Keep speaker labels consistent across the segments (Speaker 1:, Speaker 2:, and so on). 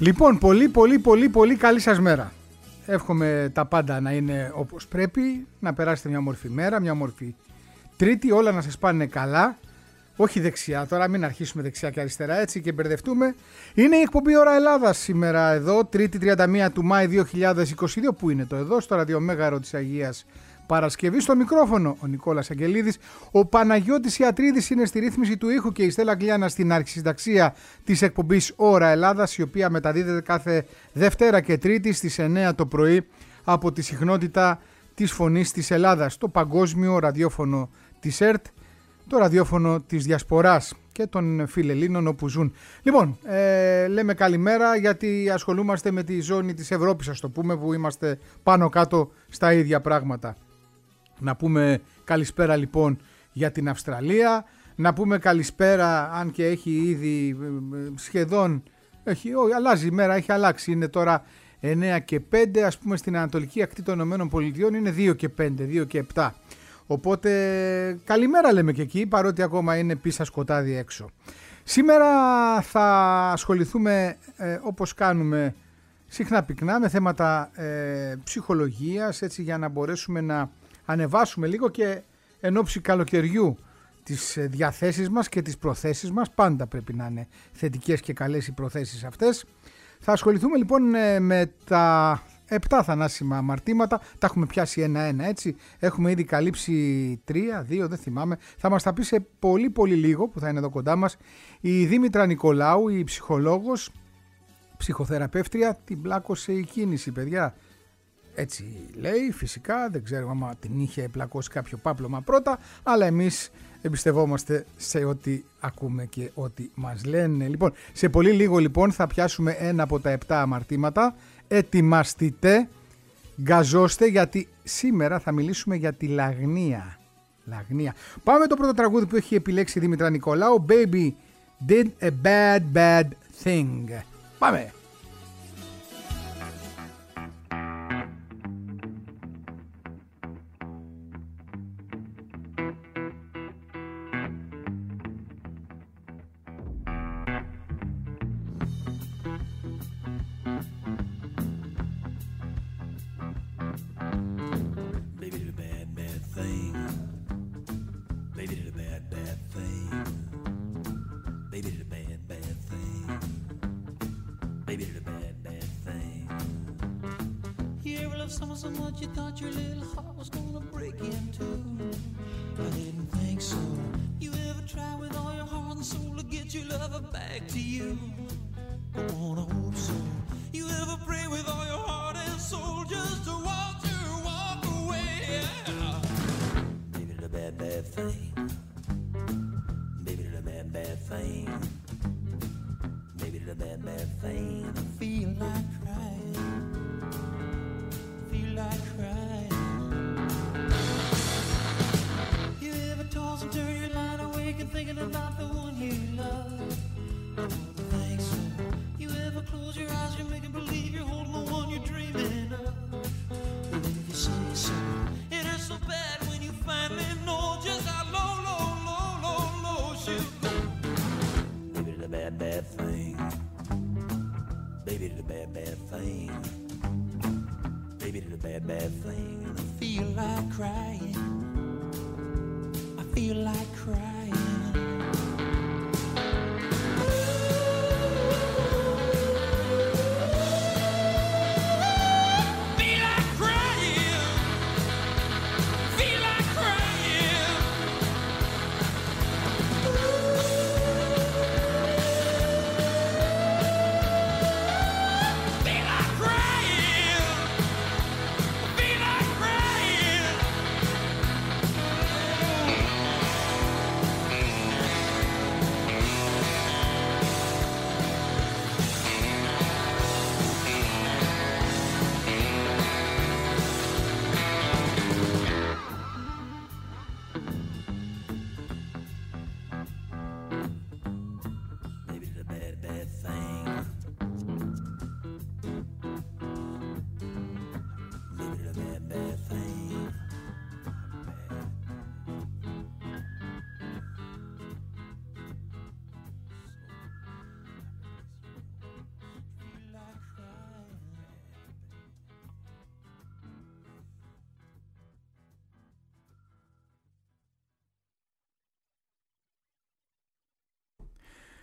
Speaker 1: Λοιπόν, πολύ καλή σας μέρα. Εύχομαι τα πάντα να είναι όπως πρέπει, να περάσετε μια όμορφη μέρα, μια όμορφη Τρίτη, όλα να σας πάνε καλά. Όχι δεξιά, τώρα μην αρχίσουμε δεξιά και αριστερά έτσι και μπερδευτούμε. Είναι η εκπομπή Ώρα Ελλάδας σήμερα εδώ, Τρίτη 31 του Μάη 2022. Πού είναι το εδώ, στο ραδιομέγαρο της Αγίας Παρασκευής. Στο μικρόφωνο ο Νικόλας Αγγελίδης, ο Παναγιώτης Ιατρίδης είναι στη ρύθμιση του ήχου και η Στέλλα Αγγλιάνα στην αρχισυνταξία της εκπομπής Ώρα Ελλάδας, η οποία μεταδίδεται κάθε Δευτέρα και Τρίτη στις 9 το πρωί από τη συχνότητα της Φωνής της Ελλάδας, το παγκόσμιο ραδιόφωνο της ΕΡΤ, το ραδιόφωνο της Διασποράς και των φιλελλήνων όπου ζουν. Λοιπόν, λέμε καλημέρα γιατί ασχολούμαστε με τη ζώνη της Ευρώπης, ας το πούμε, που είμαστε πάνω κάτω στα ίδια πράγματα. Να πούμε καλησπέρα λοιπόν για την Αυστραλία, να πούμε καλησπέρα, αν και έχει ήδη σχεδόν, αλλάζει η μέρα, έχει αλλάξει, είναι τώρα 9 και 5, ας πούμε στην ανατολική ακτή των ΗΠΑ είναι 2 και 5, 2 και 7. Οπότε καλημέρα λέμε και εκεί, παρότι ακόμα είναι πίσα σκοτάδι έξω. Σήμερα θα ασχοληθούμε όπως κάνουμε συχνά πυκνά με θέματα ψυχολογίας, έτσι, για να μπορέσουμε να ανεβάσουμε λίγο και εν ώψη καλοκαιριού τις διαθέσεις μας και τις προθέσεις μας. Πάντα πρέπει να είναι θετικές και καλές οι προθέσεις αυτές. Θα ασχοληθούμε λοιπόν με τα 7 θανάσιμα αμαρτήματα, τα έχουμε πιάσει ένα-ένα έτσι, έχουμε ήδη καλύψει 3, 2, δεν θυμάμαι. Θα μας τα πει σε πολύ λίγο που θα είναι εδώ κοντά μας η Δήμητρα Νικολάου, η ψυχολόγος, ψυχοθεραπεύτρια. Την πλάκωσε η κίνηση, παιδιά. Έτσι λέει, φυσικά, δεν ξέρω άμα την είχε πλακώσει κάποιο πάπλωμα πρώτα, αλλά εμείς εμπιστευόμαστε σε ό,τι ακούμε και ό,τι μας λένε. Λοιπόν, σε πολύ λίγο λοιπόν θα πιάσουμε ένα από τα 7 αμαρτήματα. Ετοιμαστείτε, γκαζώστε, γιατί σήμερα θα μιλήσουμε για τη λαγνία. Πάμε το πρώτο τραγούδι που έχει επιλέξει η Δήμητρα Νικολάου, Baby Did a Bad Thing. Πάμε!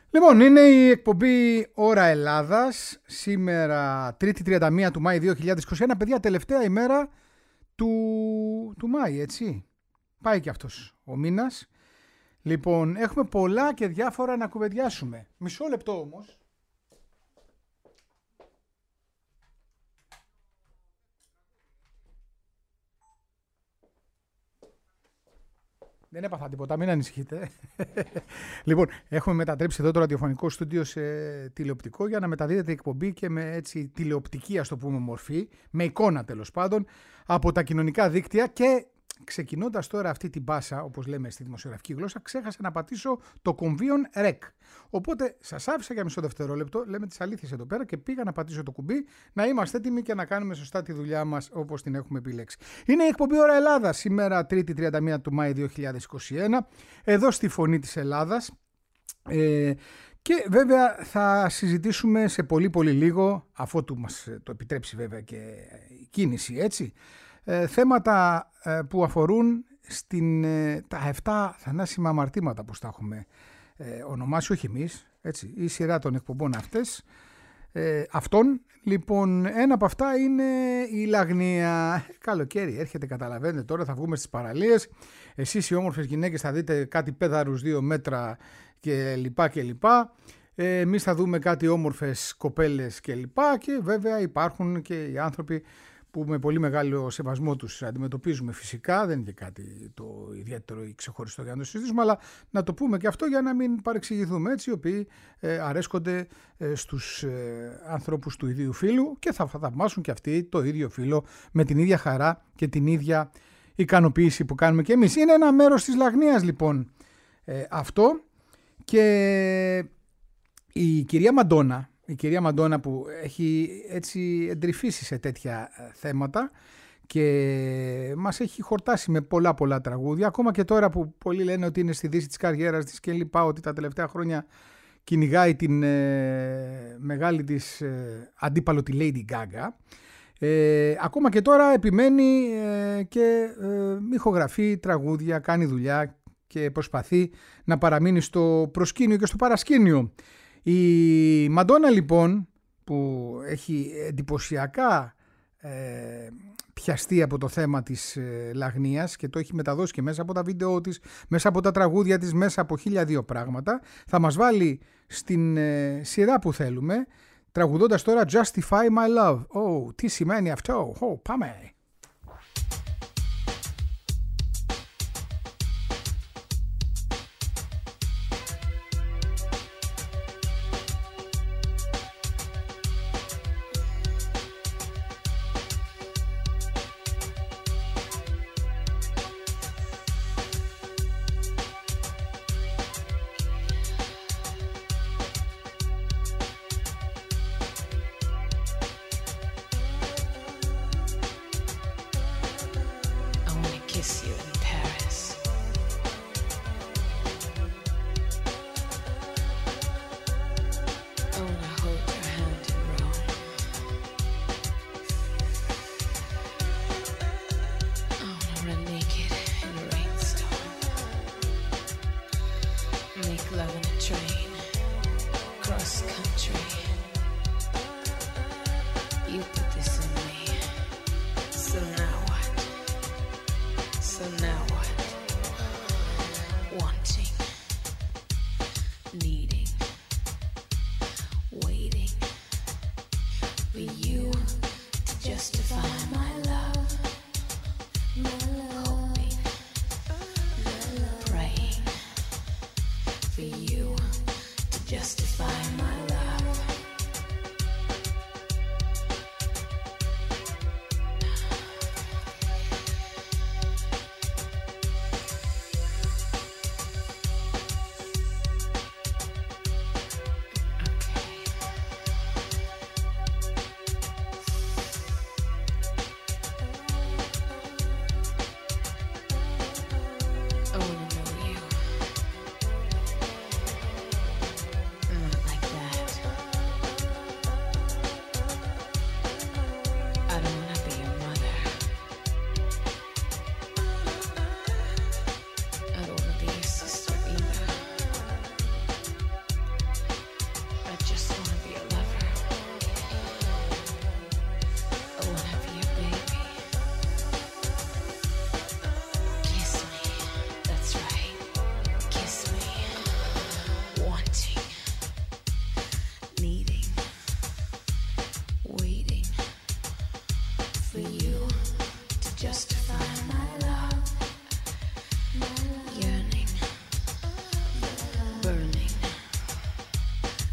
Speaker 1: Λοιπόν, είναι η εκπομπή Ώρα Ελλάδας, σήμερα 3η 31 του Μάη 2021, παιδιά, τελευταία ημέρα του Μάη, έτσι. Πάει και αυτός ο μήνας. Λοιπόν, έχουμε πολλά και διάφορα να κουβεντιάσουμε. Μισό λεπτό όμως. Δεν έπαθα τίποτα, μην ανησυχείτε. Λοιπόν, έχουμε μετατρέψει εδώ το ραδιοφωνικό στούντιο σε τηλεοπτικό για να μεταδίδεται η εκπομπή και με έτσι τηλεοπτική, ας το πούμε, μορφή, με εικόνα τέλος πάντων, από τα κοινωνικά δίκτυα. Και ξεκινώντας τώρα αυτή την πάσα, όπως λέμε στη δημοσιογραφική γλώσσα, ξέχασα να πατήσω το κομβίον REC. Οπότε σας άφησα για μισό δευτερόλεπτο, λέμε τις αλήθειες εδώ πέρα, και πήγα να πατήσω το κουμπί, να είμαστε έτοιμοι και να κάνουμε σωστά τη δουλειά μας όπως την έχουμε επιλέξει. Είναι η εκπομπή Ώρα Ελλάδα, σήμερα 3η 31 του Μάη 2021, εδώ στη Φωνή της Ελλάδας. Και βέβαια θα συζητήσουμε σε πολύ πολύ λίγο, αφότου μας το επιτρέψει βέβαια και η κίνηση, έτσι, θέματα που αφορούν τα 7 θανάσιμα αμαρτήματα, που τα έχουμε ονομάσει, όχι εμείς, έτσι, η σειρά των εκπομπών αυτών. Λοιπόν, ένα από αυτά είναι η λαγνία. Καλοκαίρι έρχεται, καταλαβαίνετε, τώρα θα βγούμε στις παραλίες. Εσείς οι όμορφες γυναίκες θα δείτε κάτι πέδαρους 2 μέτρα και λοιπά και λοιπά. Εμείς θα δούμε κάτι όμορφες κοπέλες και λοιπά. Και βέβαια υπάρχουν και οι άνθρωποι που με πολύ μεγάλο σεβασμό τους αντιμετωπίζουμε, φυσικά, δεν είναι και κάτι το ιδιαίτερο ή ξεχωριστό για να το συζητήσουμε, αλλά να το πούμε και αυτό για να μην παρεξηγηθούμε, έτσι, οι οποίοι αρέσκονται στους ανθρώπους του ίδιου φύλου και θα θαυμάσουν και αυτοί το ίδιο φύλο με την ίδια χαρά και την ίδια ικανοποίηση που κάνουμε και εμείς. Είναι ένα μέρος της λαγνίας, λοιπόν, αυτό. Και η κυρία Μαντόνα, που έχει έτσι εντρυφήσει σε τέτοια θέματα και μας έχει χορτάσει με πολλά τραγούδια, ακόμα και τώρα που πολλοί λένε ότι είναι στη δύση της καριέρας της και λοιπά, ότι τα τελευταία χρόνια κυνηγάει την μεγάλη της αντίπαλο, τη Lady Gaga. Ακόμα και τώρα επιμένει και ηχογραφεί τραγούδια, κάνει δουλειά και προσπαθεί να παραμείνει στο προσκήνιο και στο παρασκήνιο. Η Μαντόνα, λοιπόν, που έχει εντυπωσιακά πιαστεί από το θέμα της λαγνίας και το έχει μεταδώσει και μέσα από τα βίντεο της, μέσα από τα τραγούδια της, μέσα από 1002 πράγματα, θα μας βάλει στην σειρά που θέλουμε, τραγουδώντας τώρα Justify My Love. Τι σημαίνει αυτό? Πάμε!
Speaker 2: Not like that.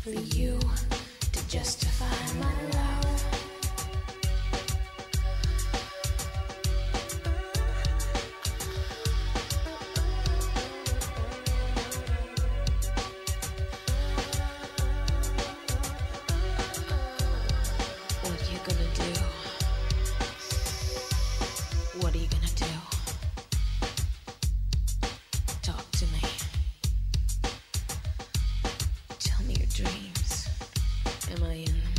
Speaker 2: for you to justify my love. What are you gonna do? What are you gonna do? Talk to me. Tell me your dreams. Am I in them?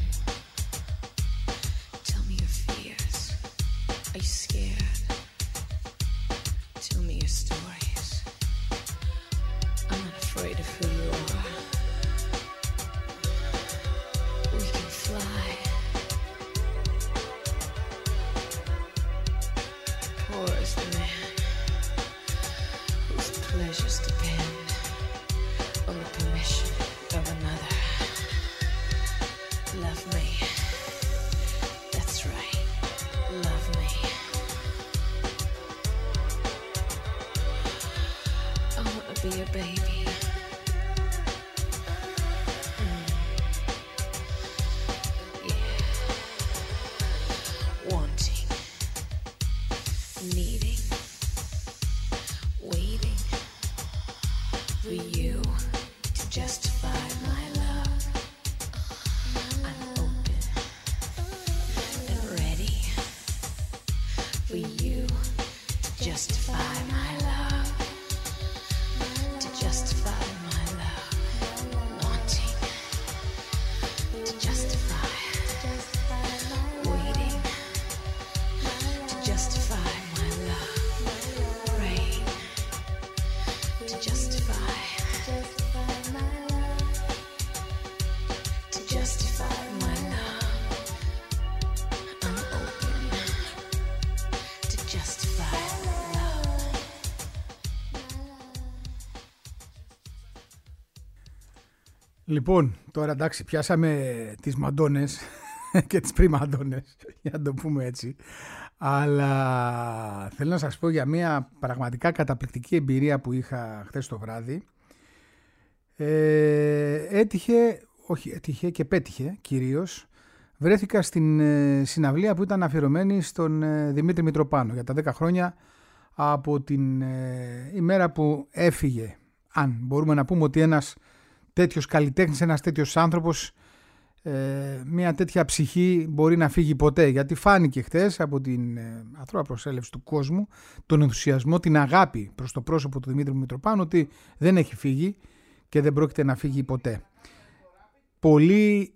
Speaker 2: Tell me your fears. Are you scared? Tell me your stories. I'm not afraid of who you are. We can fly. Poor is the man whose pleasures depend on the permission of another. Love me. That's right. Love me. I want to be a baby. Yeah. Wanting. Needing. Waiting. For you to justify my love. I'm open and ready for you to justify my love. To justify my love. Wanting to justify. Waiting to justify my love. Praying to justify. To justify my love. I'm open to justify love.
Speaker 1: Λοιπόν, τώρα εντάξει, πιάσαμε τις μαντώνες και τις πριμαντώνες, για να το πούμε έτσι. Αλλά θέλω να σας πω για μια πραγματικά καταπληκτική εμπειρία που είχα χθες το βράδυ. Έτυχε και πέτυχε κυρίως. Βρέθηκα στην συναυλία που ήταν αφιερωμένη στον Δημήτρη Μητροπάνο για τα 10 χρόνια από την ημέρα που έφυγε. Αν μπορούμε να πούμε ότι ένας τέτοιος καλλιτέχνης, ένας τέτοιος άνθρωπος, μια τέτοια ψυχή μπορεί να φύγει ποτέ, γιατί φάνηκε χτες από την αθρώα προσέλευση του κόσμου, τον ενθουσιασμό, την αγάπη προς το πρόσωπο του Δημήτρη Μητροπάνου, ότι δεν έχει φύγει και δεν πρόκειται να φύγει ποτέ. Πολλοί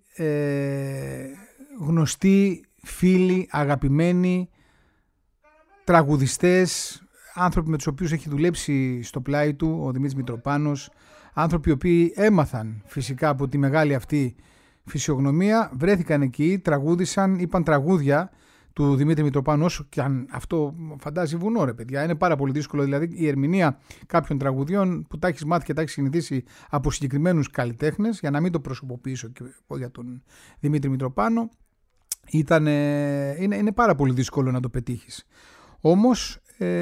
Speaker 1: γνωστοί, φίλοι, αγαπημένοι, τραγουδιστές, άνθρωποι με τους οποίους έχει δουλέψει στο πλάι του ο Δημήτρης Μητροπάνος, άνθρωποι οι οποίοι έμαθαν φυσικά από τη μεγάλη αυτή φυσιογνωμία, βρέθηκαν εκεί, τραγούδισαν, είπαν τραγούδια του Δημήτρη Μητροπάνου, όσο και αν αυτό φαντάζει βουνό, ρε παιδιά. Είναι πάρα πολύ δύσκολο, δηλαδή η ερμηνεία κάποιων τραγουδιών που τα έχεις μάθει και τα έχεις συνηθίσει από συγκεκριμένους καλλιτέχνες, για να μην το προσωποποιήσω και για τον Δημήτρη Μητροπάνο, είναι πάρα πολύ δύσκολο να το πετύχεις. Όμως,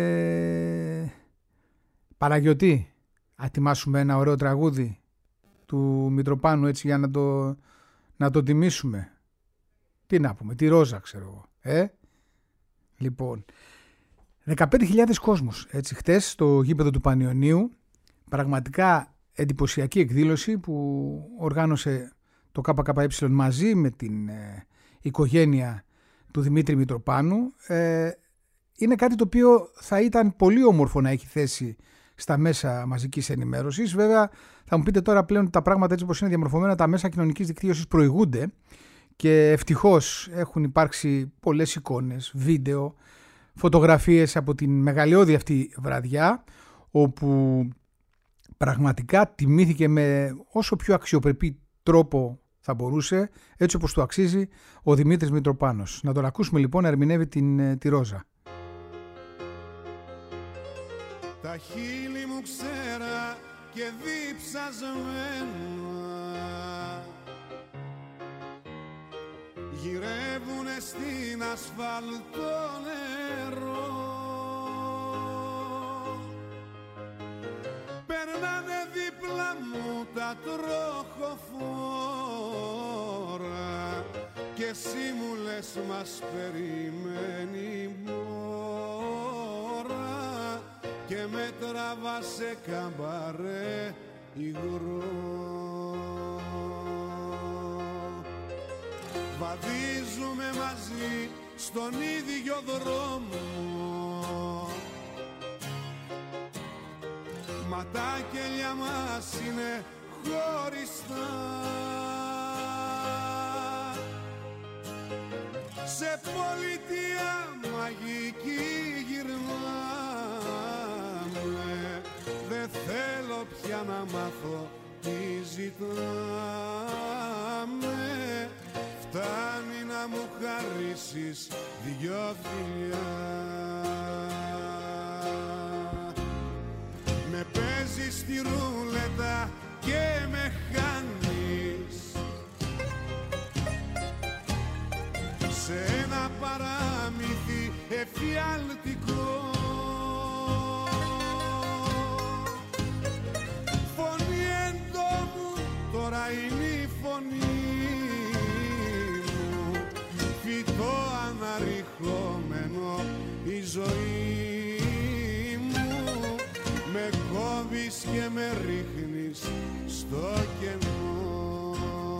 Speaker 1: Παναγιωτή, ετοιμάσουμε ένα ωραίο τραγούδι του Μητροπάνου έτσι για να το τιμήσουμε. Τι να πούμε, τη Ρόζα ξέρω εγώ. Λοιπόν, 15.000 κόσμος έτσι χτες στο γήπεδο του Πανιωνίου. Πραγματικά εντυπωσιακή εκδήλωση που οργάνωσε το ΚΚΕ μαζί με την οικογένεια του Δημήτρη Μητροπάνου. Είναι κάτι το οποίο θα ήταν πολύ όμορφο να έχει θέση στα μέσα μαζικής ενημέρωσης. Βέβαια θα μου πείτε τώρα πλέον τα πράγματα έτσι όπως είναι διαμορφωμένα, τα μέσα κοινωνικής δικτύωσης προηγούνται και ευτυχώς έχουν υπάρξει πολλές εικόνες, βίντεο, φωτογραφίες από την μεγαλειώδη αυτή βραδιά, όπου πραγματικά τιμήθηκε με όσο πιο αξιοπρεπή τρόπο θα μπορούσε, έτσι όπως του αξίζει ο Δημήτρης Μητροπάνος. Να τον ακούσουμε λοιπόν να ερμηνεύει τη Ρόζα.
Speaker 3: Τα χείλη μου ξέρα και διψασμένα γυρεύουνε στην ασφαλτό νερό, περνάνε δίπλα μου τα τροχοφόρα και εσύ μου λες μας περιμένει μόρα και με τραβά σε καμπαρέ υγρό. Βαδίζουμε μαζί στον ίδιο δρόμο, μα τα κελιά μας είναι χωριστά. Σε πολιτεία μαγική γυρνάμε, δεν θέλω πια να μάθω τι ζητάμε. Φτάνει να μου χαρίσεις δυο φιλιά. Με παίζεις στη ρούλετα και με χάνεις σε ένα παράμυθι εφιαλτικό. Φωνή εντόμου τώρα είναι η φωνή μου, φυτό αναρριχόμενο η ζωή μου. Με κόβεις και με ρίχνεις στο κενό.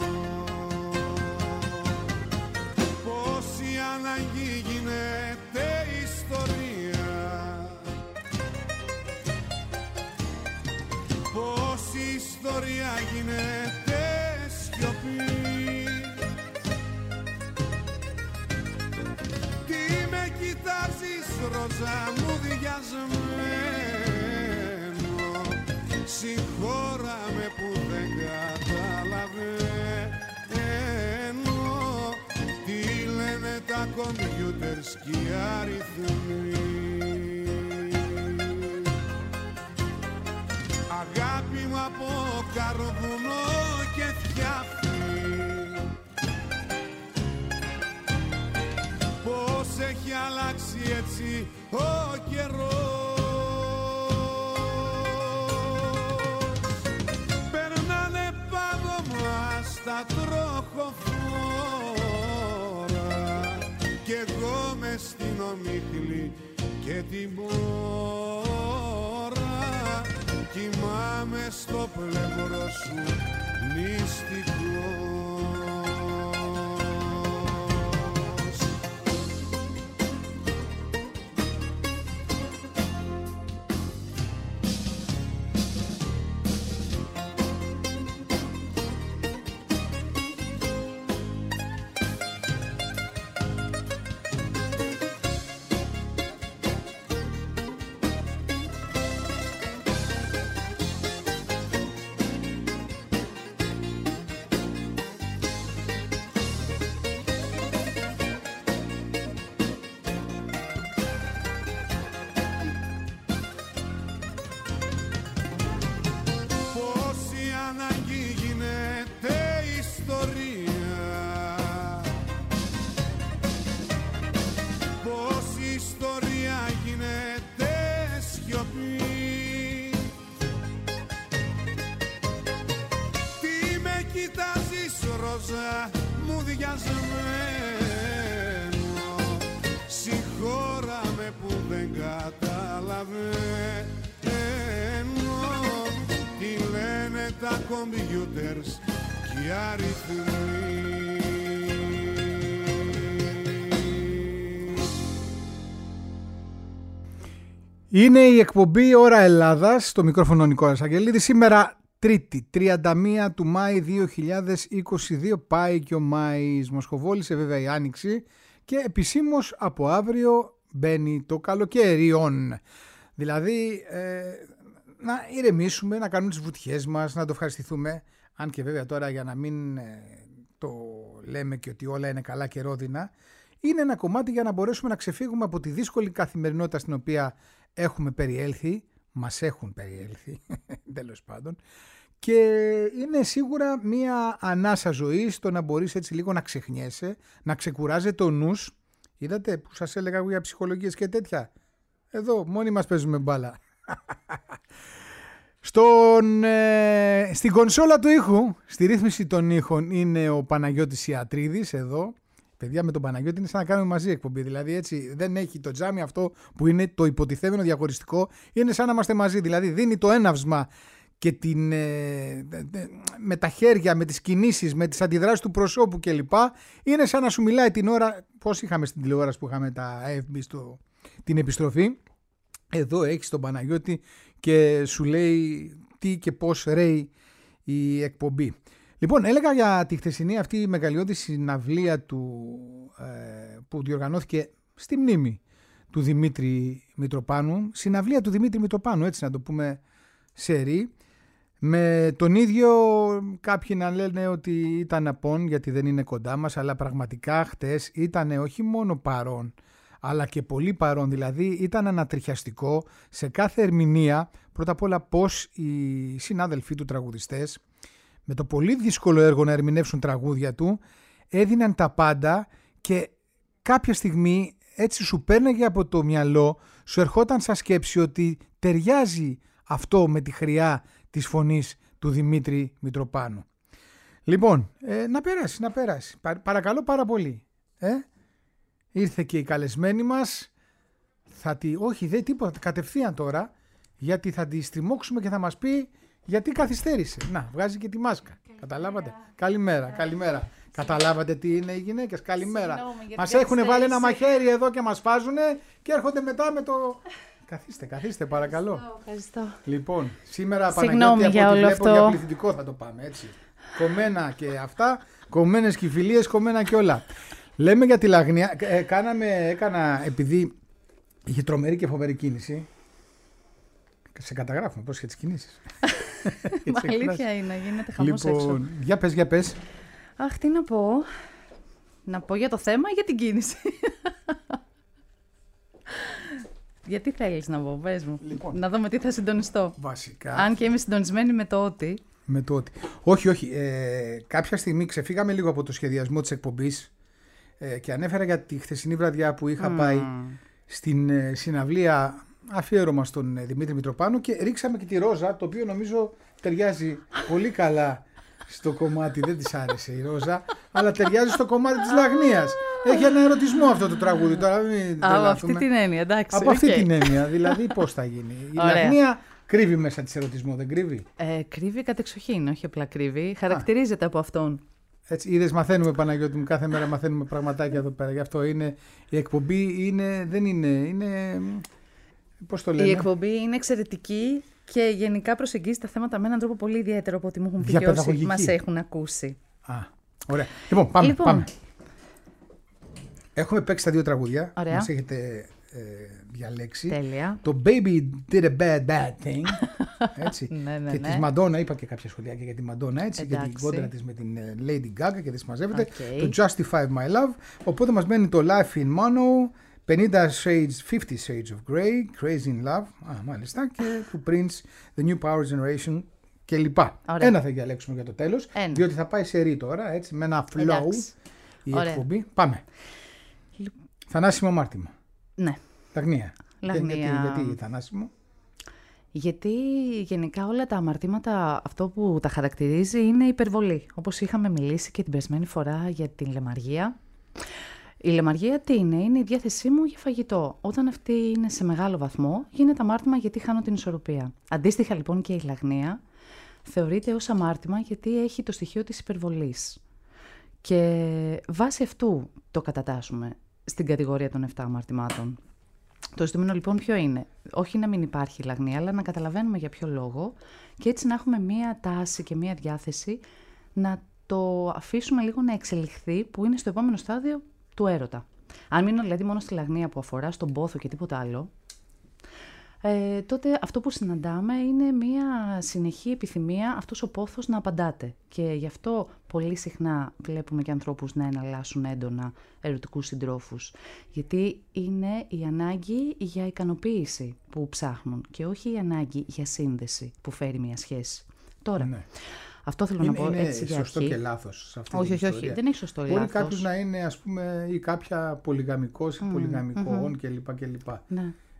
Speaker 3: Πόση ανάγκη γίνεται ιστορία, πόση ιστορία γίνεται σιωπή. Τι με κοιτάζεις ροζά μου διασμένο, συγχώρα με που δεν καταλαβαίνω τι λένε τα κομπιούτερς κι οι αριθμοί. Αγάπη μου από καρβουνό και φτιάχνει, πώς έχει αλλάξει έτσι ο καιρός. Περνάνε πάνω μας τα τροχοφόρα κι εγώ μες στην ομίχλη και την μπόρα κοιμάμαι στο πλευρό σου νηστικός. Μου διασμένο, συγχώρα με που δεν καταλαβαίνω τι λένε τα κομπιούτερς κι οι αριθμοί.
Speaker 1: Είναι η εκπομπή Ώρα Ελλάδας, στο μικρόφωνο Νικόλας Αγγελίδης. Σήμερα Τρίτη, 31 του Μάη 2022, πάει και ο Μάης. Μοσχοβόλησε βέβαια η Άνοιξη και επισήμως από αύριο μπαίνει το καλοκαίριον. Δηλαδή να ηρεμήσουμε, να κάνουμε τις βουτιές μας, να το ευχαριστηθούμε. Αν και βέβαια τώρα, για να μην το λέμε και ότι όλα είναι καλά και ρόδινα, είναι ένα κομμάτι για να μπορέσουμε να ξεφύγουμε από τη δύσκολη καθημερινότητα στην οποία έχουμε περιέλθει, μας έχουν περιέλθει τέλος πάντων, και είναι σίγουρα μία ανάσα ζωής το να μπορείς έτσι λίγο να ξεχνιέσαι, να ξεκουράζεται ο νους. Είδατε που σας έλεγα εγώ για ψυχολογίες και τέτοια? Εδώ μόνοι μας παίζουμε μπάλα. Στην κονσόλα του ήχου, στη ρύθμιση των ήχων, είναι ο Παναγιώτης Ιατρίδης εδώ. Παιδιά, με τον Παναγιώτη είναι σαν να κάνουμε μαζί εκπομπή. Δηλαδή, έτσι δεν έχει το τζάμι αυτό που είναι το υποτιθέμενο διαχωριστικό. Είναι σαν να είμαστε μαζί. Δηλαδή, δίνει το έναυσμα και με τα χέρια, με τις κινήσεις, με τις αντιδράσεις του προσώπου κλπ. Είναι σαν να σου μιλάει την ώρα. Πώς είχαμε στην τηλεόραση που είχαμε τα AFB την επιστροφή. Εδώ έχεις τον Παναγιώτη και σου λέει τι και πώς ρέει η εκπομπή. Λοιπόν, έλεγα για τη χθεσινή αυτή μεγαλειώδη συναυλία που διοργανώθηκε στη μνήμη του Δημήτρη Μητροπάνου. Συναυλία του Δημήτρη Μητροπάνου, έτσι να το πούμε σερί. Με τον ίδιο κάποιοι να λένε ότι ήταν απόν γιατί δεν είναι κοντά μας, αλλά πραγματικά χτες ήταν όχι μόνο παρόν, αλλά και πολύ παρόν. Δηλαδή ήταν ανατριχιαστικό σε κάθε ερμηνεία, πρώτα απ' όλα πώς οι συνάδελφοί του τραγουδιστές, με το πολύ δύσκολο έργο να ερμηνεύσουν τραγούδια του, έδιναν τα πάντα και κάποια στιγμή έτσι σου πέρναγε από το μυαλό, σου ερχόταν σαν σκέψη ότι ταιριάζει αυτό με τη χρειά της φωνής του Δημήτρη Μητροπάνου. Λοιπόν, να περάσει. Παρακαλώ πάρα πολύ. Ήρθε και η καλεσμένη μας. Όχι, δεν τίποτα, κατευθείαν τώρα, γιατί θα τη στριμώξουμε και θα μας πει γιατί καθυστέρησε. Να, βγάζει και τη μάσκα. Καταλάβατε. Καλημέρα. Καταλάβατε τι είναι οι γυναίκες. Καλημέρα. Μας έχουν βάλει ένα μαχαίρι εδώ και μας φάζουνε και έρχονται μετά με το... Καθίστε παρακαλώ.
Speaker 4: Ευχαριστώ.
Speaker 1: Λοιπόν, σήμερα Παναγιώτη από ό,τι βλέπω για πληθυντικό θα το πάμε, έτσι. Κομμένα και αυτά, κομμένες κυφιλίες, κομμένα και όλα. Λέμε για τη Λαγνία, έκανα, επειδή είχε τρομερή και φοβερή κίνηση, σε καταγράφουμε πώς είχε τις κινήσεις.
Speaker 4: Μα αλήθεια είναι, γίνεται χαμός έξω.
Speaker 1: Λοιπόν, για πες.
Speaker 4: Αχ, τι να πω. Να πω για το θέμα ή για την κίνηση. Γιατί θέλεις να πω, πες μου. Λοιπόν, να δω με τι θα συντονιστώ.
Speaker 1: Βασικά.
Speaker 4: Αν και είμαι συντονισμένη με το ότι.
Speaker 1: Όχι. Κάποια στιγμή ξεφύγαμε λίγο από το σχεδιασμό της εκπομπής και ανέφερα για τη χθεσινή βραδιά που είχα πάει στην συναυλία αφιέρωμα στον Δημήτρη Μητροπάνου και ρίξαμε και τη Ρόζα, το οποίο νομίζω ταιριάζει πολύ καλά στο κομμάτι. Δεν της άρεσε η Ρόζα, αλλά ταιριάζει στο κομμάτι της Λαγνίας. Έχει ένα ερωτισμό αυτό το τραγούδι τώρα.
Speaker 4: Από αυτή την έννοια, εντάξει.
Speaker 1: Από αυτή την έννοια, δηλαδή πώς θα γίνει. Η Λαγνία κρύβει μέσα της ερωτισμό, δεν κρύβει.
Speaker 4: Κρύβει κατεξοχήν, όχι απλά κρύβει. Χαρακτηρίζεται από αυτόν.
Speaker 1: Έτσι, είδες, μαθαίνουμε Παναγιώτη μου, κάθε μέρα μαθαίνουμε πραγματάκια εδώ πέρα. Γι' αυτό είναι, η εκπομπή δεν είναι, πώς το λένε.
Speaker 4: Η εκπομπή είναι εξαιρετική και γενικά προσεγγίζει τα θέματα με έναν τρόπο πολύ ιδιαίτερο από ό,τι μου έχουν πει και όσοι μας έχουν ακούσει.
Speaker 1: Ωραία. Λοιπόν, πάμε. Έχουμε παίξει τα δύο τραγούδια που μας έχετε διαλέξει.
Speaker 4: Τέλεια.
Speaker 1: Το Baby Did a Bad Thing. Έτσι.
Speaker 4: Ναι.
Speaker 1: Και της Μαντόνα, είπα και κάποια σχολιάκια για τη Μαντόνα, έτσι. Για την κόντρα της με την Lady Gaga και δεν συμμαζεύεται. Το Justify My Love. Οπότε μας μένει το Life in Mono, 50 Shades of Grey, Crazy in Love. Μάλιστα. Και του Prince, The New Power Generation κλπ. Ένα θα διαλέξουμε για το τέλος, διότι θα πάει σε ρί τώρα, έτσι, με ένα flow η εκπομπή. Πάμε. Θανάσιμο αμάρτημα.
Speaker 4: Ναι.
Speaker 1: Λαγνία.
Speaker 4: Λαγνία.
Speaker 1: Γιατί θανάσιμο?
Speaker 4: Γιατί γενικά όλα τα αμαρτήματα αυτό που τα χαρακτηρίζει είναι υπερβολή. Όπως είχαμε μιλήσει και την περασμένη φορά για την λαιμαργία. Η λαιμαργία τι είναι? Είναι η διάθεσή μου για φαγητό. Όταν αυτή είναι σε μεγάλο βαθμό, γίνεται αμάρτημα γιατί χάνω την ισορροπία. Αντίστοιχα λοιπόν και η λαγνία θεωρείται ως αμάρτημα γιατί έχει το στοιχείο της υπερβολής. Και βάσει αυτού το κατατάσσουμε στην κατηγορία των 7 αμαρτημάτων. Το ζητούμενο λοιπόν ποιο είναι? Όχι να μην υπάρχει λαγνία, αλλά να καταλαβαίνουμε για ποιο λόγο και έτσι να έχουμε μία τάση και μία διάθεση να το αφήσουμε λίγο να εξελιχθεί, που είναι στο επόμενο στάδιο του έρωτα. Αν μείνω δηλαδή μόνο στη λαγνία που αφορά στον πόθο και τίποτα άλλο, τότε αυτό που συναντάμε είναι μία συνεχή επιθυμία αυτός ο πόθος να απαντάται. Και γι' αυτό πολύ συχνά βλέπουμε και ανθρώπους να εναλλάσσουν έντονα ερωτικούς συντρόφους. Γιατί είναι η ανάγκη για ικανοποίηση που ψάχνουν και όχι η ανάγκη για σύνδεση που φέρει μία σχέση. Τώρα, ναι. Αυτό θέλω να πω έτσι για
Speaker 1: σωστό
Speaker 4: αρχή.
Speaker 1: Και λάθος σε αυτή
Speaker 4: όχι,
Speaker 1: την ιστορία.
Speaker 4: όχι, δεν έχει σωστό ή λάθος.
Speaker 1: Μπορεί κάποιος να είναι, ας πούμε, ή κάποια πολυγαμικός ή πολυγαμικών κλπ.
Speaker 4: Ναι.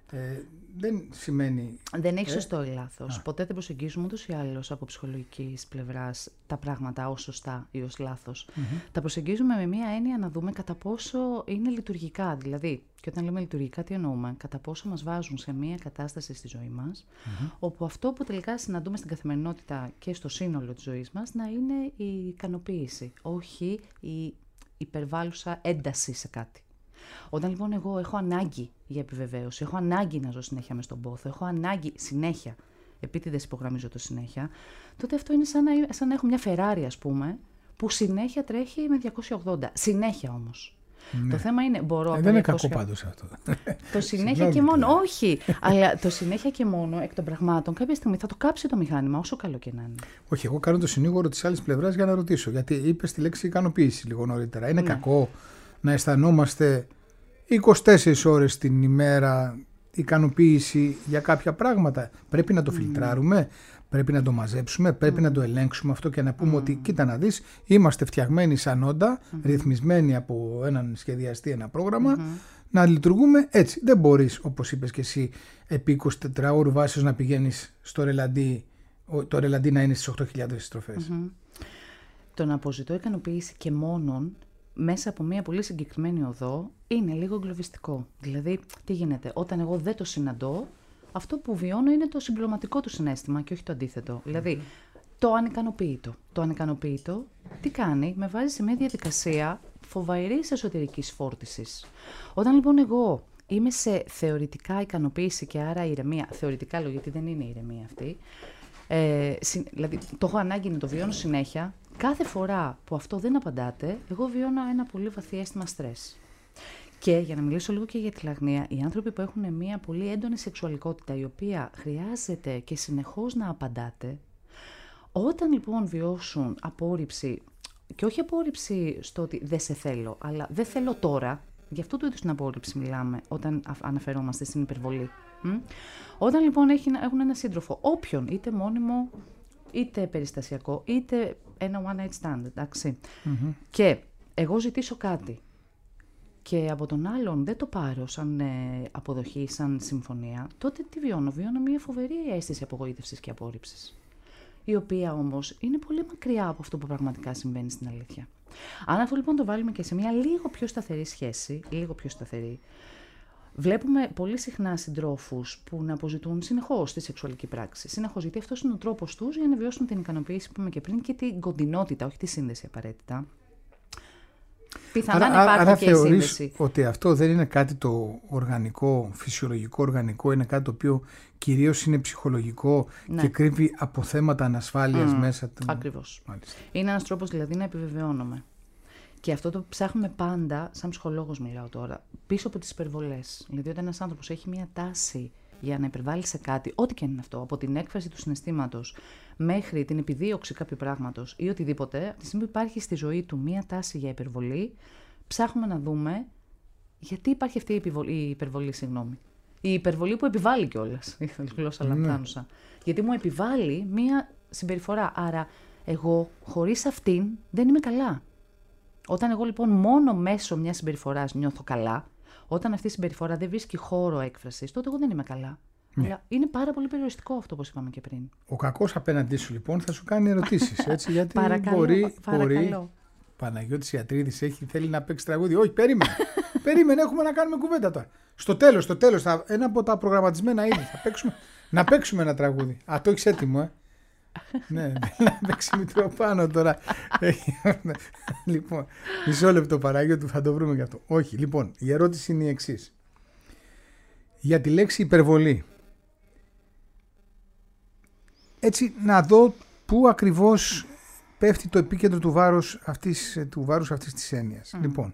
Speaker 1: Δεν σημαίνει...
Speaker 4: Δεν έχει σωστό ή λάθος. Ποτέ δεν προσεγγίζουμε ούτως ή άλλως από ψυχολογικής πλευράς τα πράγματα ως σωστά ή ως λάθος. Τα προσεγγίζουμε με μία έννοια να δούμε κατά πόσο είναι λειτουργικά. Δηλαδή, και όταν λέμε λειτουργικά, τι εννοούμε? Κατά πόσο μας βάζουν σε μία κατάσταση στη ζωή μας, όπου αυτό που τελικά συναντούμε στην καθημερινότητα και στο σύνολο της ζωής μας να είναι η ικανοποίηση, όχι η υπερβάλλουσα ένταση σε κάτι. Όταν λοιπόν εγώ έχω ανάγκη για επιβεβαίωση, έχω ανάγκη να ζω συνέχεια μες στον πόθο, έχω ανάγκη συνέχεια, επίτηδες υπογραμμίζω το συνέχεια, τότε αυτό είναι σαν να έχω μια Ferrari, ας πούμε, που συνέχεια τρέχει με 280. Συνέχεια όμως. Ναι. Το θέμα είναι, μπορώ
Speaker 1: δεν είναι κακό πάντως αυτό.
Speaker 4: Το συνέχεια και μόνο, όχι. Αλλά το συνέχεια και μόνο εκ των πραγμάτων κάποια στιγμή θα το κάψει το μηχάνημα, όσο καλό και να είναι.
Speaker 1: Όχι, εγώ κάνω το συνήγορο της άλλης πλευράς για να ρωτήσω, γιατί είπες τη λέξη ικανοποίηση λίγο νωρίτερα. Είναι κακό να αισθανόμαστε 24 ώρες την ημέρα ικανοποίηση για κάποια πράγματα? Πρέπει να το φιλτράρουμε, πρέπει να το μαζέψουμε, πρέπει να το ελέγξουμε αυτό και να πούμε ότι κοίτα να δεις, είμαστε φτιαγμένοι σαν όντα, ρυθμισμένοι από έναν σχεδιαστή, ένα πρόγραμμα, να λειτουργούμε έτσι. Δεν μπορείς, όπως είπες και εσύ, επί 24 ώρου βάσεως να πηγαίνεις στο ρελαντί, το ρελαντί να είναι στις 8.000 στροφές.
Speaker 4: Το να αποζητώ ικανοποίηση και μόνον μέσα από μια πολύ συγκεκριμένη οδό είναι λίγο εγκλωβιστικό. Δηλαδή, τι γίνεται? Όταν εγώ δεν το συναντώ, αυτό που βιώνω είναι το συμπληρωματικό του συναίσθημα και όχι το αντίθετο. Δηλαδή, το ανικανοποίητο. Το ανικανοποίητο τι κάνει? Με βάζει σε μια διαδικασία φοβερής εσωτερικής φόρτισης. Όταν λοιπόν εγώ είμαι σε θεωρητικά ικανοποίηση και άρα ηρεμία, θεωρητικά λέω γιατί δεν είναι ηρεμία αυτή, δηλαδή το έχω ανάγκη να το βιώνω συνέχεια, κάθε φορά που αυτό δεν απαντάτε, εγώ βιώνω ένα πολύ βαθύ αίσθημα στρες. Και για να μιλήσω λίγο και για τη λαγνία, οι άνθρωποι που έχουν μια πολύ έντονη σεξουαλικότητα, η οποία χρειάζεται και συνεχώς να απαντάτε, όταν λοιπόν βιώσουν απόρριψη, και όχι απόρριψη στο ότι δεν σε θέλω, αλλά δεν θέλω τώρα, γι' αυτό το είδους την απόρριψη μιλάμε όταν αναφερόμαστε στην υπερβολή. Όταν λοιπόν έχουν ένα σύντροφο, όποιον, είτε μόνιμο, είτε περιστασιακό, είτε ένα one night stand, εντάξει, και εγώ ζητήσω κάτι και από τον άλλον δεν το πάρω σαν αποδοχή, σαν συμφωνία, τότε τι βιώνω? Βιώνω μια φοβερή αίσθηση απογοήτευσης και απόρριψης, η οποία όμως είναι πολύ μακριά από αυτό που πραγματικά συμβαίνει στην αλήθεια. Αν αυτό λοιπόν το βάλουμε και σε μια λίγο πιο σταθερή σχέση, λίγο πιο σταθερή, βλέπουμε πολύ συχνά συντρόφους που να αποζητούν συνεχώς τη σεξουαλική πράξη. Συνεχώς, γιατί αυτός είναι ο τρόπος τους για να βιώσουν την ικανοποίηση που είπαμε και πριν και την κοντινότητα, όχι τη σύνδεση απαραίτητα. Πιθανά να υπάρχει και η σύνδεση.
Speaker 1: Ότι αυτό δεν είναι κάτι το οργανικό, φυσιολογικό οργανικό, είναι κάτι το οποίο κυρίως είναι ψυχολογικό και κρύβει αποθέματα ανασφάλειας μέσα του.
Speaker 4: Ακριβώς. Είναι ένας τρόπος δηλαδή να επιβεβαιώνομαι. Και αυτό το ψάχνουμε πάντα, σαν ψυχολόγος μιλάω τώρα, πίσω από τις υπερβολές. Δηλαδή, όταν ένας άνθρωπος έχει μια τάση για να υπερβάλλει σε κάτι, ό,τι και αν είναι αυτό, από την έκφραση του συναισθήματος μέχρι την επιδίωξη κάποιου πράγματος ή οτιδήποτε, από τη στιγμή που υπάρχει στη ζωή του μια τάση για υπερβολή, ψάχνουμε να δούμε γιατί υπάρχει αυτή η υπερβολή, Η υπερβολή που επιβάλλει κιόλας. Ήθελα γλώσσα λανθάνουσα. Γιατί μου επιβάλλει μια συμπεριφορά. Άρα, εγώ χωρίς αυτήν δεν είμαι καλά. Όταν εγώ λοιπόν μόνο μέσω μιας συμπεριφοράς νιώθω καλά, όταν αυτή η συμπεριφορά δεν βρίσκει χώρο έκφρασης, τότε εγώ δεν είμαι καλά. Αλλά είναι πάρα πολύ περιοριστικό αυτό, όπως είπαμε και πριν.
Speaker 1: Ο κακός απέναντί σου λοιπόν θα σου κάνει ερωτήσεις, έτσι, γιατί μπορεί Παναγιώτης Ιατρίδης θέλει να παίξει τραγούδι. Όχι, περίμενε, έχουμε να κάνουμε κουβέντα τώρα. Στο τέλος, ένα από τα προγραμματισμένα είδη, να παίξουμε ένα τραγούδι. Α, το έχεις έτοιμο, ναι, να παίξει Μητροπάνο τώρα. Λοιπόν, μισό λεπτό Παναγιώτη, θα το βρούμε γι' αυτό. Όχι, λοιπόν, η ερώτηση είναι η εξής. Για τη λέξη υπερβολή. Έτσι, να δω πού ακριβώς πέφτει το επίκεντρο του βάρους αυτής της έννοιας. Λοιπόν,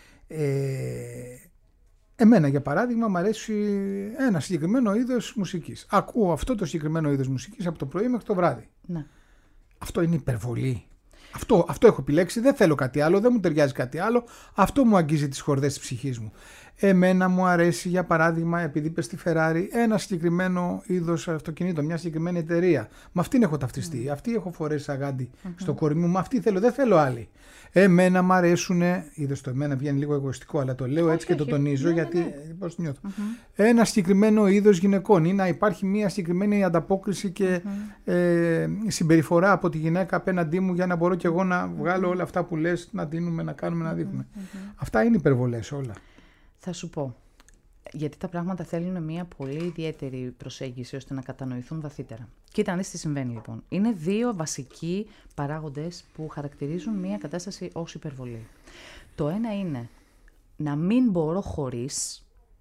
Speaker 1: εμένα για παράδειγμα μου αρέσει ένα συγκεκριμένο είδος μουσικής. Ακούω αυτό το συγκεκριμένο είδος μουσικής από το πρωί μέχρι το βράδυ.
Speaker 4: Ναι.
Speaker 1: Αυτό είναι υπερβολή. Αυτό έχω επιλέξει, δεν θέλω κάτι άλλο, δεν μου ταιριάζει κάτι άλλο. Αυτό μου αγγίζει τις χορδές της ψυχής μου. Εμένα μου αρέσει, για παράδειγμα, επειδή είπες στη Ferrari, ένα συγκεκριμένο είδος αυτοκινήτων, μια συγκεκριμένη εταιρεία. Με αυτήν έχω ταυτιστεί. Αυτή έχω φορέσει αγάντι στο κορμί μου. Με αυτή θέλω, δεν θέλω άλλη. Εμένα μου αρέσουν. Είδες το εμένα βγαίνει λίγο εγωιστικό, αλλά το λέω έτσι και το τονίζω γιατί πώς νιώθω. Ένα συγκεκριμένο είδος γυναικών ή να υπάρχει μια συγκεκριμένη ανταπόκριση και συμπεριφορά από τη γυναίκα απέναντί μου για να μπορώ και εγώ να βγάλω όλα αυτά που λες, να δίνουμε, να κάνουμε, να δείχνουμε. Αυτά είναι υπερβολές όλα.
Speaker 4: Θα σου πω. Γιατί τα πράγματα θέλουν μια πολύ ιδιαίτερη προσέγγιση ώστε να κατανοηθούν βαθύτερα. Κοίτα, αν δεις τι συμβαίνει λοιπόν. Είναι δύο βασικοί παράγοντες που χαρακτηρίζουν μια κατάσταση ως υπερβολή. Το ένα είναι να μην μπορώ χωρίς.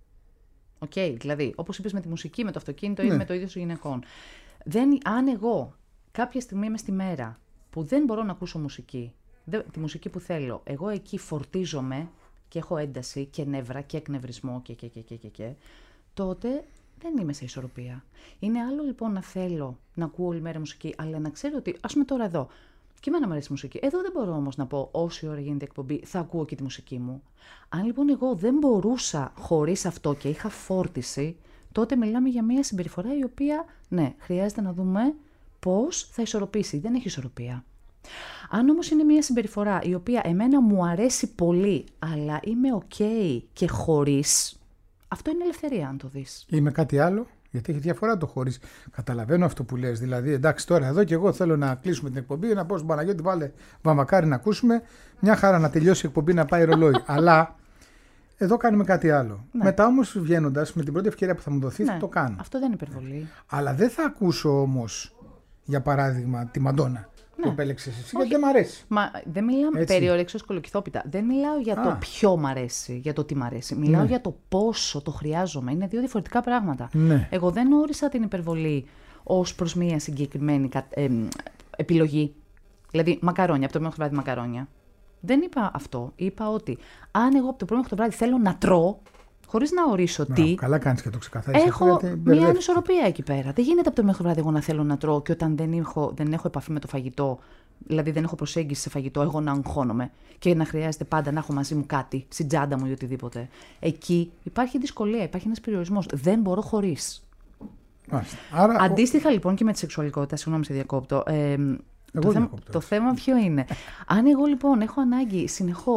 Speaker 4: Δηλαδή, όπως είπες με τη μουσική, με το αυτοκίνητο ή με το ίδιο των γυναικών. Αν εγώ κάποια στιγμή είμαι στη μέρα που δεν μπορώ να ακούσω μουσική, τη μουσική που θέλω, εγώ εκεί φορτίζομαι και έχω ένταση και νεύρα και εκνευρισμό και, τότε δεν είμαι σε ισορροπία. Είναι άλλο λοιπόν να θέλω να ακούω όλη μέρα μουσική, αλλά να ξέρω ότι, ας πούμε τώρα εδώ, και εμένα μου αρέσει η μουσική. Εδώ δεν μπορώ όμως να πω όση ώρα γίνεται εκπομπή, θα ακούω και τη μουσική μου. Αν λοιπόν εγώ δεν μπορούσα χωρίς αυτό και είχα φόρτιση, τότε μιλάμε για μια συμπεριφορά η οποία, ναι, χρειάζεται να δούμε πώς θα ισορροπήσει. Δεν έχει ισορροπία. Αν όμως είναι μια συμπεριφορά η οποία εμένα μου αρέσει πολύ, αλλά είμαι ok και χωρίς, αυτό είναι ελευθερία αν το δεις.
Speaker 1: Ή με κάτι άλλο, γιατί έχει διαφορά το χωρίς. Καταλαβαίνω αυτό που λες. Δηλαδή, εντάξει, τώρα εδώ και εγώ θέλω να κλείσουμε την εκπομπή, να πω στον Παναγιώτη, βάλε βαμβακάρι να ακούσουμε. Μια χαρά να τελειώσει η εκπομπή, να πάει ρολόι. Αλλά εδώ κάνουμε κάτι άλλο. Ναι. Μετά όμως βγαίνοντας, με την πρώτη ευκαιρία που θα μου δοθεί, θα το κάνω.
Speaker 4: Αυτό δεν είναι υπερβολή.
Speaker 1: Αλλά δεν θα ακούσω όμως, για παράδειγμα, τη Μαντόνα. Που επέλεξες εσύ, γιατί δεν μ' αρέσει.
Speaker 4: Μα δεν μιλάμε περί ορεξός κολοκυθόπιτα. Δεν μιλάω για το ποιο μ' αρέσει, για το τι μ' αρέσει. Μιλάω για το πόσο το χρειάζομαι. Είναι δύο διαφορετικά πράγματα.
Speaker 1: Ναι.
Speaker 4: Εγώ δεν όρισα την υπερβολή ως προς μία συγκεκριμένη επιλογή. Δηλαδή, μακαρόνια, από το πρωί μέχρι το βράδυ μακαρόνια. Δεν είπα αυτό. Είπα ότι αν εγώ από το πρωί μέχρι το βράδυ θέλω να τρώω, χωρίς να ορίσω τι.
Speaker 1: Καλά κάνεις και το ξεκαθάρισεις.
Speaker 4: Έχω μια ανισορροπία εκεί πέρα. Δεν γίνεται από το μέχρι το βράδυ εγώ να θέλω να τρώω και όταν δεν έχω επαφή με το φαγητό, δηλαδή δεν έχω προσέγγιση σε φαγητό, εγώ να αγχώνομαι και να χρειάζεται πάντα να έχω μαζί μου κάτι, στην τσάντα μου ή οτιδήποτε. Εκεί υπάρχει δυσκολία, υπάρχει ένας περιορισμός. Δεν μπορώ χωρίς. Αντίστοιχα λοιπόν και με τη σεξουαλικότητα, συγγνώμη σε διακόπτω. Το θέμα ποιο είναι. Αν εγώ λοιπόν έχω ανάγκη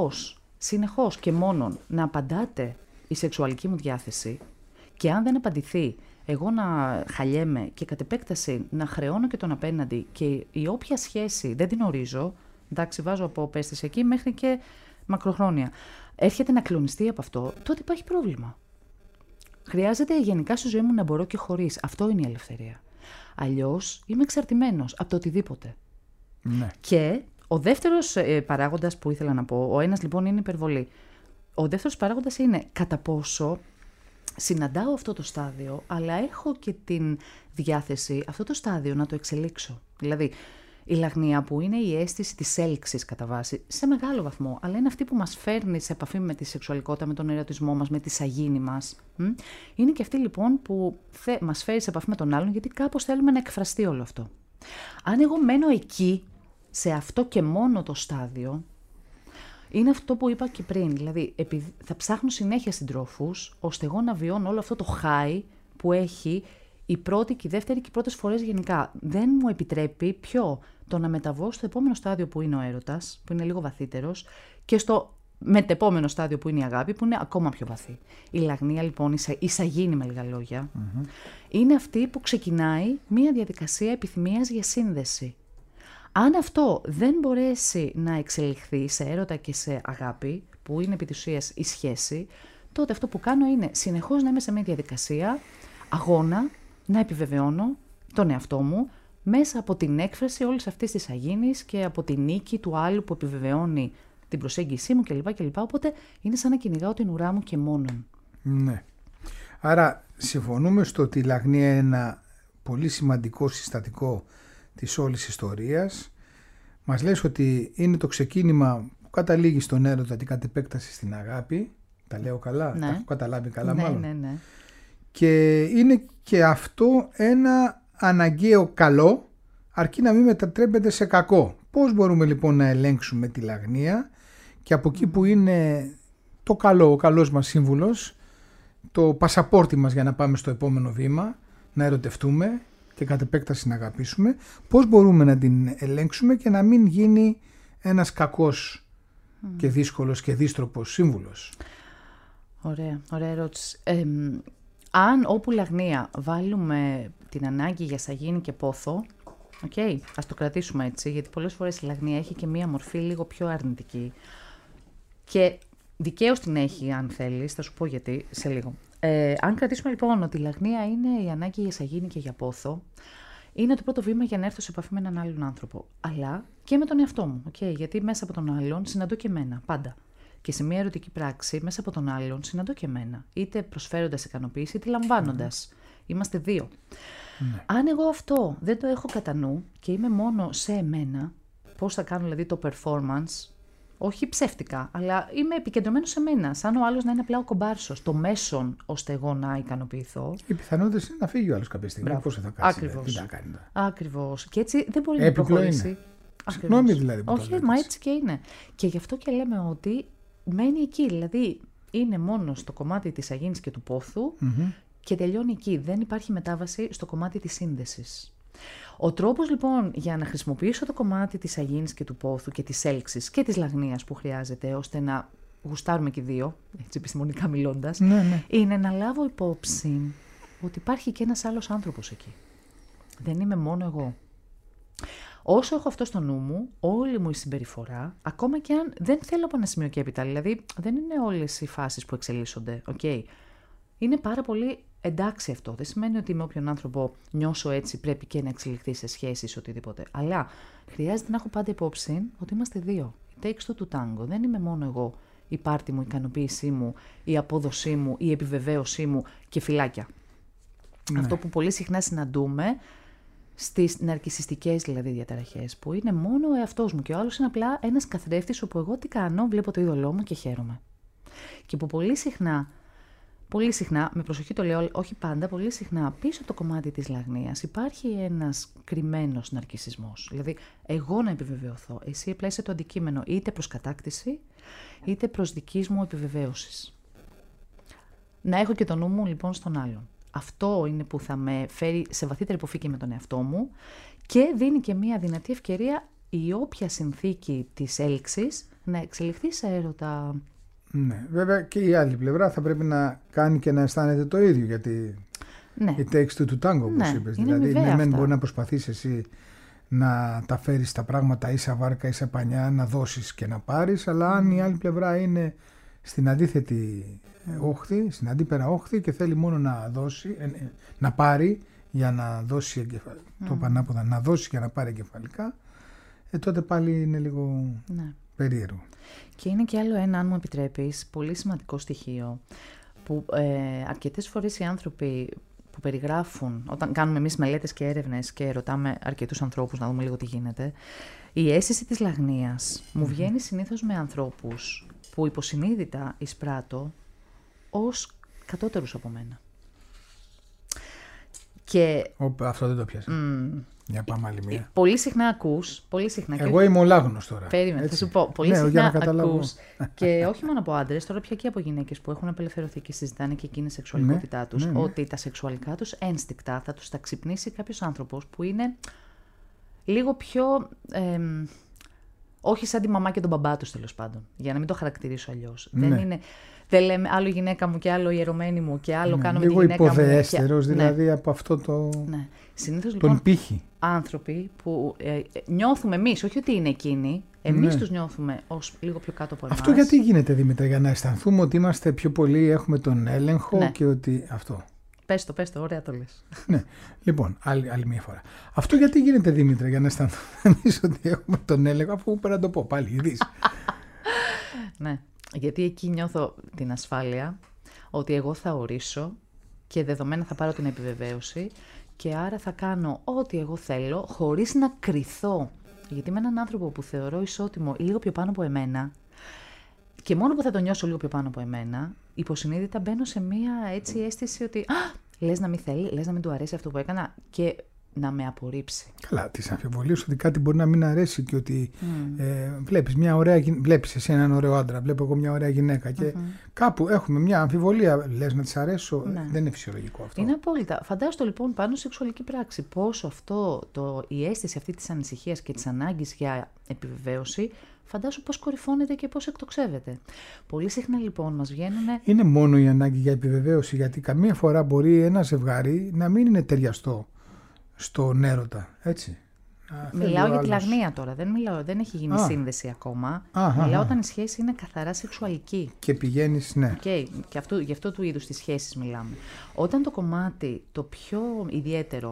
Speaker 4: συνεχώς και μόνον να απαντάτε η σεξουαλική μου διάθεση και αν δεν απαντηθεί εγώ να χαλιέμαι και κατ' επέκταση να χρεώνω και τον απέναντι και η όποια σχέση δεν την ορίζω, εντάξει βάζω από περιστασιακή μέχρι και μακροχρόνια, έρχεται να κλονιστεί από αυτό, τότε υπάρχει πρόβλημα. Χρειάζεται γενικά στη ζωή μου να μπορώ και χωρίς. Αυτό είναι η ελευθερία. Αλλιώς είμαι εξαρτημένος από το οτιδήποτε.
Speaker 1: Ναι.
Speaker 4: Και ο δεύτερος παράγοντας που ήθελα να πω, ο ένας λοιπόν είναι η υπερβολή. Ο δεύτερος παράγοντας είναι κατά πόσο συναντάω αυτό το στάδιο, αλλά έχω και την διάθεση αυτό το στάδιο να το εξελίξω. Δηλαδή, η λαγνία που είναι η αίσθηση της έλξης κατά βάση, σε μεγάλο βαθμό, αλλά είναι αυτή που μας φέρνει σε επαφή με τη σεξουαλικότητα, με τον ερωτισμό μας, με τη σαγίνη μας. Είναι και αυτή λοιπόν που μας φέρει σε επαφή με τον άλλον, γιατί κάπως θέλουμε να εκφραστεί όλο αυτό. Αν εγώ μένω εκεί, σε αυτό και μόνο το στάδιο, είναι αυτό που είπα και πριν, δηλαδή θα ψάχνω συνέχεια συντρόφους, ώστε εγώ να βιώνω όλο αυτό το high που έχει η πρώτη και η δεύτερη και οι πρώτες φορές γενικά. Δεν μου επιτρέπει το να μεταβώ στο επόμενο στάδιο που είναι ο έρωτας, που είναι λίγο βαθύτερος, και στο μετεπόμενο στάδιο που είναι η αγάπη, που είναι ακόμα πιο βαθύ. Η λαγνία λοιπόν, η σαγίνη με λίγα λόγια, είναι αυτή που ξεκινάει μία διαδικασία επιθυμίας για σύνδεση. Αν αυτό δεν μπορέσει να εξελιχθεί σε έρωτα και σε αγάπη, που είναι επί της ουσίας η σχέση, τότε αυτό που κάνω είναι συνεχώς να είμαι σε μια διαδικασία αγώνα, να επιβεβαιώνω τον εαυτό μου μέσα από την έκφραση όλης αυτής της αγίνης και από την νίκη του άλλου που επιβεβαιώνει την προσέγγιση μου κλπ. Οπότε είναι σαν να κυνηγάω την ουρά μου και μόνον.
Speaker 1: Ναι. Άρα συμφωνούμε στο ότι η λαγνία είναι ένα πολύ σημαντικό συστατικό της όλης ιστορίας. Μας λες ότι είναι το ξεκίνημα που καταλήγει στον έρωτα και κατ' επέκταση στην αγάπη. Τα λέω καλά,
Speaker 4: ναι.
Speaker 1: Τα έχω καταλάβει καλά μάλλον.
Speaker 4: Ναι.
Speaker 1: Και είναι και αυτό ένα αναγκαίο καλό, αρκεί να μην μετατρέπεται σε κακό. Πώς μπορούμε λοιπόν να ελέγξουμε τη λαγνία και από εκεί που είναι το καλό, ο καλός μας σύμβουλος, το πασαπόρτι μας για να πάμε στο επόμενο βήμα, να ερωτευτούμε και κατ' επέκταση να αγαπήσουμε, πώς μπορούμε να την ελέγξουμε και να μην γίνει ένας κακός και δύσκολος και δύστροπος σύμβουλος.
Speaker 4: Ωραία ερώτηση. Αν όπου λαγνία βάλουμε την ανάγκη για σαγίνη και πόθο, ας το κρατήσουμε έτσι, γιατί πολλές φορές η λαγνία έχει και μία μορφή λίγο πιο αρνητική. Και δικαίως την έχει, αν θέλεις, θα σου πω γιατί σε λίγο. Αν κρατήσουμε λοιπόν ότι η λαγνία είναι η ανάγκη για σαγίνη και για πόθο, είναι το πρώτο βήμα για να έρθω σε επαφή με έναν άλλον άνθρωπο. Αλλά και με τον εαυτό μου. Γιατί μέσα από τον άλλον συναντώ και εμένα, πάντα. Και σε μια ερωτική πράξη, μέσα από τον άλλον συναντώ και εμένα. Είτε προσφέροντας ικανοποίηση, είτε λαμβάνοντας. Είμαστε δύο. Αν εγώ αυτό δεν το έχω κατά νου και είμαι μόνο σε εμένα, πώς θα κάνω δηλαδή το performance, όχι ψεύτικα, αλλά είμαι επικεντρωμένο σε μένα, σαν ο άλλος να είναι απλά ο κομπάρσος, το μέσον ώστε εγώ να ικανοποιηθώ.
Speaker 1: Οι πιθανότητες είναι να φύγει ο άλλος κάποια στιγμή. Πώς θα κάτσει, τι θα κάνει.
Speaker 4: Ακριβώς. Και έτσι δεν μπορεί να προχωρήσει.
Speaker 1: Συγγνώμη δηλαδή.
Speaker 4: Όχι, μα έτσι και είναι. Και γι' αυτό και λέμε ότι μένει εκεί. Δηλαδή είναι μόνο στο κομμάτι της αγίνης και του πόθου και τελειώνει εκεί. Δεν υπάρχει μετάβαση στο κομμάτι της σύνδεσης. Ο τρόπος λοιπόν για να χρησιμοποιήσω το κομμάτι της αγίνης και του πόθου και της έλξης και της λαγνίας που χρειάζεται ώστε να γουστάρουμε και δύο, έτσι επιστημονικά μιλώντας, είναι να λάβω υπόψη ότι υπάρχει και ένας άλλος άνθρωπος εκεί. Δεν είμαι μόνο εγώ. Όσο έχω αυτό στο νου μου, όλη μου η συμπεριφορά, ακόμα και αν δεν θέλω από ένα σημείο και έπειτα, δηλαδή δεν είναι όλες οι φάσεις που εξελίσσονται, είναι πάρα πολύ εντάξει αυτό. Δεν σημαίνει ότι με όποιον άνθρωπο νιώσω έτσι πρέπει και να εξελιχθεί σε σχέσεις οτιδήποτε. Αλλά χρειάζεται να έχω πάντα υπόψη ότι είμαστε δύο. Takes two to tango. Δεν είμαι μόνο εγώ. Η πάρτη μου, η ικανοποίησή μου, η απόδοσή μου, η επιβεβαίωσή μου και φυλάκια. Αυτό που πολύ συχνά συναντούμε στις ναρκισσιστικές δηλαδή διαταραχές, που είναι μόνο ο εαυτός μου και ο άλλος είναι απλά ένας καθρέφτης όπου εγώ τι κάνω, βλέπω το είδωλό μου και χαίρομαι. Και που πολύ συχνά, με προσοχή το λέω, όχι πάντα, πολύ συχνά πίσω από το κομμάτι της λαγνίας υπάρχει ένας κρυμμένος ναρκισσισμός. Δηλαδή, εγώ να επιβεβαιωθώ, εσύ απλά είσαι το αντικείμενο είτε προς κατάκτηση, είτε προς δικής μου επιβεβαίωσης. Να έχω και το νου μου λοιπόν στον άλλον. Αυτό είναι που θα με φέρει σε βαθύτερη επαφή και με τον εαυτό μου και δίνει και μια δυνατή ευκαιρία η όποια συνθήκη της έλξης να εξελιχθεί σε έρωτα.
Speaker 1: Ναι, βέβαια και η άλλη πλευρά θα πρέπει να κάνει και να αισθάνεται το ίδιο, γιατί it takes two to tango, όπως είπες. Δηλαδή, μεν μπορεί να προσπαθείς εσύ να τα φέρεις τα πράγματα ίσα βάρκα, ίσα πανιά, να δώσεις και να πάρεις, αλλά αν η άλλη πλευρά είναι στην αντίθετη όχθη, στην αντίπερα όχθη και θέλει μόνο να δώσει, να πάρει για να δώσει το πανάποδα, να δώσει για να πάρει εγκεφαλικά, τότε πάλι είναι λίγο περίεργο.
Speaker 4: Και είναι και άλλο ένα, αν μου επιτρέπεις, πολύ σημαντικό στοιχείο, που αρκετές φορές οι άνθρωποι που περιγράφουν, όταν κάνουμε εμείς μελέτες και έρευνες και ρωτάμε αρκετούς ανθρώπους να δούμε λίγο τι γίνεται, η αίσθηση της λαγνίας μου βγαίνει συνήθως με ανθρώπους που υποσυνείδητα εισπράττω ως κατώτερους από μένα. Και
Speaker 1: αυτό δεν το πιάσα. Για πάμε άλλη μία.
Speaker 4: Πολύ συχνά ακούς.
Speaker 1: Εγώ είμαι ο λάγνος τώρα.
Speaker 4: Περίμενε, θα σου πω. Πολύ συχνά ακούς. Και όχι μόνο από άντρες, τώρα πια και από γυναίκες που έχουν απελευθερωθεί και συζητάνε και εκείνη η σεξουαλικότητά τους, ότι τα σεξουαλικά τους ένστικτα θα τους τα ξυπνήσει κάποιος άνθρωπος που είναι λίγο πιο. Όχι σαν τη μαμά και τον μπαμπά τους, τέλος πάντων. Για να μην το χαρακτηρίσω αλλιώς. Δεν λέμε άλλο η γυναίκα μου και άλλο η ερωμένη μου και άλλο κάνω με τη γυναίκα μου. Λίγο
Speaker 1: υποδεέστερος, δηλαδή από αυτό το.
Speaker 4: Συνήθως
Speaker 1: τον
Speaker 4: λοιπόν
Speaker 1: πύχη.
Speaker 4: Άνθρωποι που νιώθουμε εμείς, όχι ότι είναι εκείνοι, εμείς τους νιώθουμε ως λίγο πιο κάτω από εμάς.
Speaker 1: Αυτό γιατί γίνεται, Δήμητρα, για να αισθανθούμε ότι είμαστε πιο πολύ, έχουμε τον έλεγχο και ότι αυτό.
Speaker 4: Πες το, ωραία το λες.
Speaker 1: Ναι, λοιπόν, άλλη μια φορά. Αυτό γιατί γίνεται, Δήμητρα, για να αισθανθούμε εμείς ότι έχουμε τον έλεγχο, αφού πρέπει να το πω πάλι, ειδείς.
Speaker 4: Ναι, γιατί εκεί νιώθω την ασφάλεια ότι εγώ θα ορίσω και δεδομένα θα πάρω την επιβεβαίωση και άρα θα κάνω ό,τι εγώ θέλω χωρίς να κριθώ. Γιατί με έναν άνθρωπο που θεωρώ ισότιμο ή λίγο πιο πάνω από εμένα και μόνο που θα το νιώσω λίγο πιο πάνω από εμένα, υποσυνείδητα μπαίνω σε μία έτσι αίσθηση ότι λες να μην θέλει, λες να μην του αρέσει αυτό που έκανα και να με απορρίψει.
Speaker 1: Καλά, τις αμφιβολίες ότι κάτι μπορεί να μην αρέσει και ότι βλέπεις μια ωραία, βλέπεις εσύ έναν ωραίο άντρα, βλέπω εγώ μια ωραία γυναίκα και κάπου έχουμε μια αμφιβολία, λες να της αρέσω, δεν είναι φυσιολογικό αυτό.
Speaker 4: Είναι απόλυτα. Φαντάστο λοιπόν πάνω στη σεξουαλική πράξη πόσο αυτό, η αίσθηση αυτή της ανησυχίας και της ανάγκης για επιβεβαίωση, φαντάσου πώς κορυφώνεται και πώς εκτοξεύεται. Πολύ συχνά λοιπόν μας βγαίνουν.
Speaker 1: Είναι μόνο η ανάγκη για επιβεβαίωση, γιατί καμία φορά μπορεί ένα ζευγάρι να μην είναι ταιριαστό στον έρωτα, έτσι.
Speaker 4: Μιλάω για τη λαγνία τώρα, δεν έχει γίνει σύνδεση ακόμα. Μιλάω όταν η σχέση είναι καθαρά σεξουαλική.
Speaker 1: Και πηγαίνεις, ναι.
Speaker 4: Okay. Και γι' αυτό του είδους τις σχέσεις μιλάμε. Όταν το κομμάτι το πιο ιδιαίτερο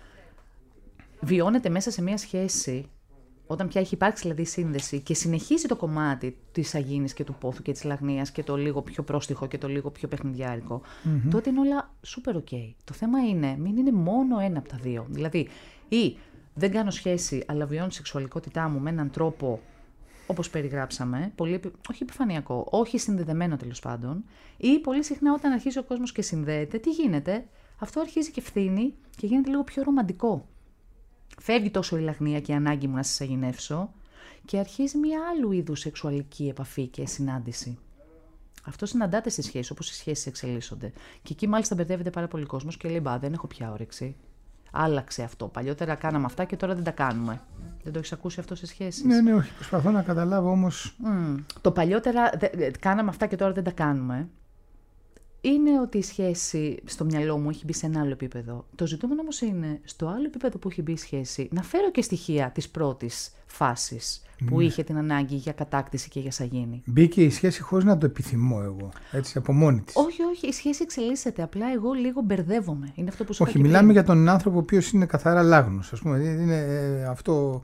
Speaker 4: βιώνεται μέσα σε μια σχέση, όταν πια έχει υπάρξει δηλαδή σύνδεση και συνεχίζει το κομμάτι της αγίνης και του πόθου και της λαγνίας και το λίγο πιο πρόστιχο και το λίγο πιο παιχνιδιάρικο, τότε είναι όλα super ok. Το θέμα είναι μην είναι μόνο ένα από τα δύο. Δηλαδή, ή δεν κάνω σχέση, αλλά βιώνω τη σεξουαλικότητά μου με έναν τρόπο όπως περιγράψαμε, πολύ, όχι επιφανειακό, όχι συνδεδεμένο τέλος πάντων, ή πολύ συχνά όταν αρχίζει ο κόσμος και συνδέεται, τι γίνεται, αυτό αρχίζει και φθήνει και γίνεται λίγο πιο ρομαντικό. Φεύγει τόσο η λαγνία και η ανάγκη μου να σας αγινεύσω και αρχίζει μια άλλου είδους σεξουαλική επαφή και συνάντηση. Αυτό συναντάται στις σχέσεις, όπως οι σχέσεις εξελίσσονται. Και εκεί μάλιστα μπερδεύεται πάρα πολύ κόσμος και λέει: μπα, δεν έχω πια όρεξη. Άλλαξε αυτό. Παλιότερα κάναμε αυτά και τώρα δεν τα κάνουμε. Δεν το έχεις ακούσει αυτό σε σχέσεις?
Speaker 1: Ναι, όχι. Προσπαθώ να καταλάβω όμως.
Speaker 4: Το παλιότερα κάναμε αυτά και τώρα δεν τα κάνουμε. Είναι ότι η σχέση στο μυαλό μου έχει μπει σε ένα άλλο επίπεδο. Το ζητούμενο όμως είναι στο άλλο επίπεδο που έχει μπει η σχέση να φέρω και στοιχεία της πρώτης φάσης που είχε την ανάγκη για κατάκτηση και για σαγίνη.
Speaker 1: Μπήκε η σχέση χωρίς να το επιθυμώ εγώ, έτσι από μόνη της.
Speaker 4: Όχι, η σχέση εξελίσσεται. Απλά εγώ λίγο μπερδεύομαι. Είναι αυτό που σου είπα.
Speaker 1: Όχι, μιλάμε για τον άνθρωπο ο οποίος είναι καθαρά λάγνος. Ας πούμε, είναι αυτό.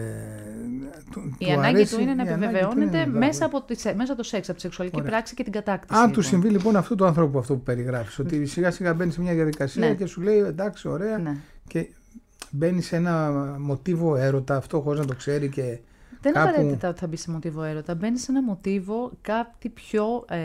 Speaker 4: Η ανάγκη του είναι να επιβεβαιώνεται μέσα από το σεξ, από τη σεξουαλική πράξη και την κατάκτηση.
Speaker 1: Αν του συμβεί λοιπόν αυτού του ανθρώπου αυτό που περιγράφεις, ότι σιγά σιγά μπαίνει σε μια διαδικασία και σου λέει εντάξει, ωραία, και μπαίνει σε ένα μοτίβο έρωτα, αυτό χωρίς να το ξέρει και.
Speaker 4: Δεν είναι απαραίτητα ότι θα μπει σε μοτίβο έρωτα. Μπαίνει σε ένα μοτίβο κάτι πιο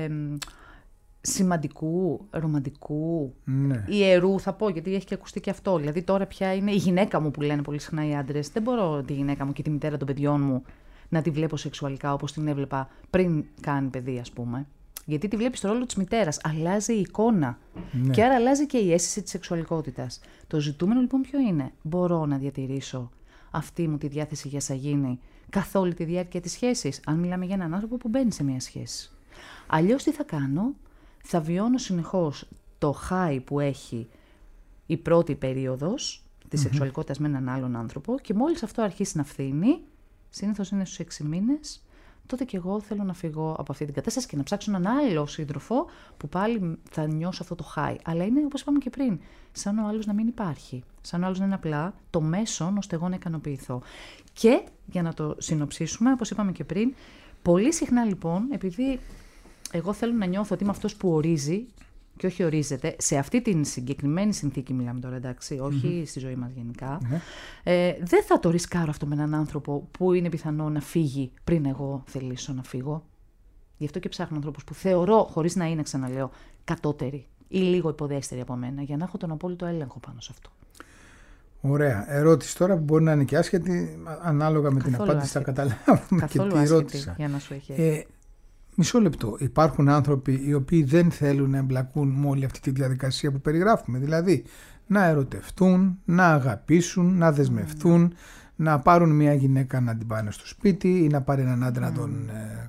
Speaker 4: σημαντικού, ρομαντικού, ιερού, θα πω, γιατί έχει και ακουστεί και αυτό. Δηλαδή τώρα πια είναι η γυναίκα μου που λένε πολύ συχνά οι άντρες. Δεν μπορώ τη γυναίκα μου και τη μητέρα των παιδιών μου να τη βλέπω σεξουαλικά όπως την έβλεπα πριν κάνει παιδί, ας πούμε. Γιατί τη βλέπεις στο ρόλο της μητέρας. Αλλάζει η εικόνα. Και άρα αλλάζει και η αίσθηση της σεξουαλικότητας. Το ζητούμενο λοιπόν ποιο είναι? Μπορώ να διατηρήσω αυτή μου τη διάθεση για σαγίνη καθ' όλη τη διάρκεια της σχέσης, αν μιλάμε για έναν άνθρωπο που μπαίνει σε μια σχέση? Αλλιώς τι θα κάνω? Θα βιώνω συνεχώς το high που έχει η πρώτη περίοδος της σεξουαλικότητας με έναν άλλον άνθρωπο και μόλις αυτό αρχίσει να φθήνει, συνήθως είναι στους 6 μήνες, τότε και εγώ θέλω να φύγω από αυτή την κατάσταση και να ψάξω έναν άλλο σύντροφο που πάλι θα νιώσω αυτό το high. Αλλά είναι, όπως είπαμε και πριν, σαν ο άλλος να μην υπάρχει. Σαν ο άλλος να είναι απλά το μέσον ώστε εγώ να ικανοποιηθώ. Και για να το συνοψίσουμε, όπως είπαμε και πριν, πολύ συχνά λοιπόν, επειδή εγώ θέλω να νιώθω ότι είμαι αυτός που ορίζει και όχι ορίζεται, σε αυτή την συγκεκριμένη συνθήκη μιλάμε τώρα, εντάξει, όχι στη ζωή μας γενικά, δεν θα το ρισκάρω αυτό με έναν άνθρωπο που είναι πιθανό να φύγει πριν εγώ θελήσω να φύγω. Γι' αυτό και ψάχνω ανθρώπους που θεωρώ, χωρίς να είναι, ξαναλέω, κατώτεροι ή λίγο υποδέστεροι από μένα, για να έχω τον απόλυτο έλεγχο πάνω σε αυτό.
Speaker 1: Ωραία. Ερώτηση τώρα που μπορεί να είναι και άσχετη, ανάλογα με την απάντηση θα καταλάβουμε
Speaker 4: καθόλου
Speaker 1: και τι ρώτησα.
Speaker 4: Για να σου έχει.
Speaker 1: Μισό λεπτό. Υπάρχουν άνθρωποι οι οποίοι δεν θέλουν να εμπλακούν με όλη αυτή τη διαδικασία που περιγράφουμε. Δηλαδή να ερωτευτούν, να αγαπήσουν, να δεσμευτούν, να πάρουν μια γυναίκα να την πάνε στο σπίτι ή να πάρει έναν άντρα να τον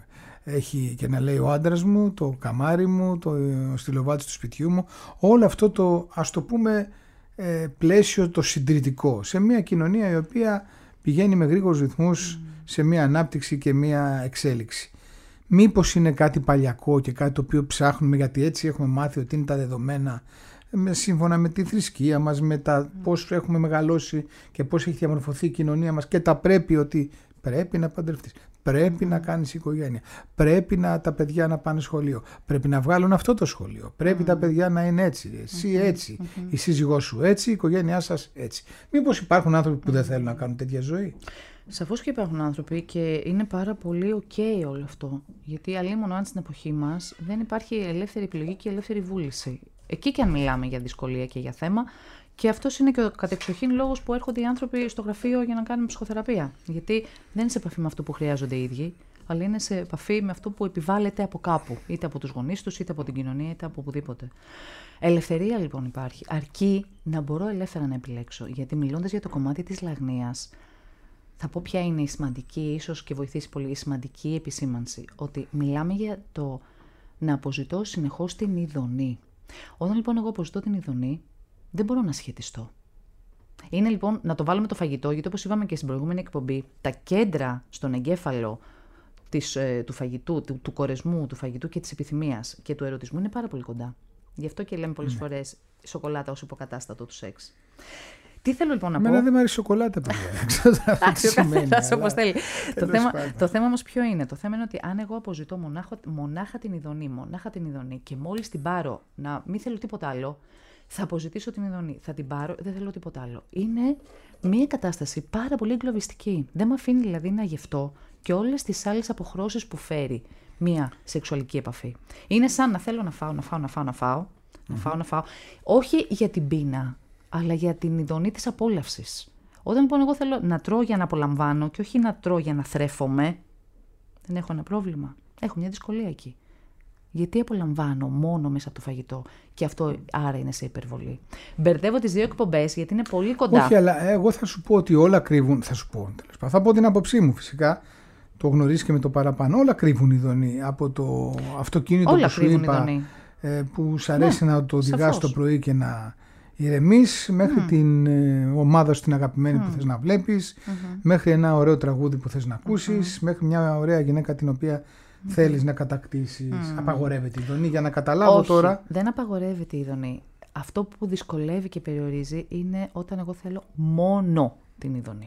Speaker 1: έχει και να λέει ο άντρας μου, το καμάρι μου, το στυλοβάτι του σπιτιού μου. Όλο αυτό το, ας το πούμε, πλαίσιο το συντηρητικό σε μια κοινωνία η οποία πηγαίνει με γρήγορους ρυθμούς σε μια ανάπτυξη και μια εξέλιξη. Μήπως είναι κάτι παλιακό και κάτι το οποίο ψάχνουμε, γιατί έτσι έχουμε μάθει ότι είναι τα δεδομένα σύμφωνα με τη θρησκεία μας, με τα πώς έχουμε μεγαλώσει και πώς έχει διαμορφωθεί η κοινωνία μας και τα πρέπει, ότι πρέπει να παντρευτείς, πρέπει να κάνεις οικογένεια, πρέπει τα παιδιά να πάνε σχολείο, πρέπει να βγάλουν αυτό το σχολείο, πρέπει τα παιδιά να είναι έτσι, εσύ έτσι, η σύζυγός σου έτσι, η οικογένειά σας έτσι. Μήπως υπάρχουν άνθρωποι που δεν θέλουν να κάνουν τέτοια ζωή?
Speaker 4: Σαφώς και υπάρχουν άνθρωποι και είναι πάρα πολύ ok όλο αυτό. Γιατί αλλήμον αν στην εποχή μας δεν υπάρχει ελεύθερη επιλογή και ελεύθερη βούληση. Εκεί και αν μιλάμε για δυσκολία και για θέμα, Και αυτός είναι και ο κατεξοχήν λόγος που έρχονται οι άνθρωποι στο γραφείο για να κάνουν ψυχοθεραπεία. Γιατί δεν είναι σε επαφή με αυτό που χρειάζονται οι ίδιοι, αλλά είναι σε επαφή με αυτό που επιβάλλεται από κάπου. Είτε από τους γονείς τους, είτε από την κοινωνία, είτε από οπουδήποτε. Ελευθερία λοιπόν υπάρχει. Αρκεί να μπορώ ελεύθερα να επιλέξω. Γιατί μιλώντας για το κομμάτι της λαγνίας, θα πω ποια είναι η σημαντική, ίσως και βοηθήσει πολύ, η σημαντική επισήμανση. Ότι μιλάμε για το να αποζητώ συνεχώς την ειδονή. Όταν λοιπόν εγώ αποζητώ την ειδονή, δεν μπορώ να σχετιστώ. Είναι λοιπόν να το βάλουμε το φαγητό, γιατί όπως είπαμε και στην προηγούμενη εκπομπή, τα κέντρα στον εγκέφαλο του φαγητού, του κορεσμού, του φαγητού και της επιθυμίας και του ερωτισμού είναι πάρα πολύ κοντά. Γι' αυτό και λέμε πολλές φορές σοκολάτα ως υποκατάστατο του σεξ. Τι θέλω λοιπόν να πω.
Speaker 1: Εμένα δεν μου αρέσει σοκολάτα, παιδιά.
Speaker 4: Εντάξει, ο καθένας όπως θέλει. Το θέμα όμως ποιο είναι. Το θέμα είναι ότι αν εγώ αποζητώ μονάχα την ειδονή και μόλις την πάρω, να μην θέλω τίποτα άλλο, θα αποζητήσω την ειδονή, θα την πάρω, δεν θέλω τίποτα άλλο. Είναι μια κατάσταση πάρα πολύ εγκλωβιστική. Δεν με αφήνει δηλαδή να γευτώ και όλες τις άλλες αποχρώσεις που φέρει μια σεξουαλική επαφή. Είναι σαν να θέλω να φάω. Όχι για την πείνα, αλλά για την ειδονή της απόλαυσης. Όταν λοιπόν εγώ θέλω να τρώω για να απολαμβάνω και όχι να τρώω για να θρέφομαι, δεν έχω ένα πρόβλημα. Έχω μια δυσκολία εκεί. Γιατί απολαμβάνω μόνο μέσα από το φαγητό και αυτό άρα είναι σε υπερβολή. Μπερδεύω τις δύο εκπομπές γιατί είναι πολύ κοντά.
Speaker 1: Όχι, αλλά εγώ θα σου πω ότι όλα κρύβουν. Θα πω την άποψή μου φυσικά. Το γνωρίζεις και με το παραπάνω. Όλα κρύβουν ειδονή. Από το αυτοκίνητο
Speaker 4: όλα
Speaker 1: που σου είπα, που σου αρέσει να το οδηγάς το πρωί και να ηρεμείς, μέχρι την ομάδα σου την αγαπημένη που θες να βλέπεις, μέχρι ένα ωραίο τραγούδι που θες να ακούσεις, μέχρι μια ωραία γυναίκα την οποία θέλεις να κατακτήσεις. Απαγορεύεται η ειδονή, για να καταλάβω.
Speaker 4: Όχι,
Speaker 1: τώρα.
Speaker 4: Δεν απαγορεύεται η ειδονή. Αυτό που δυσκολεύει και περιορίζει είναι όταν εγώ θέλω μόνο την ειδονή.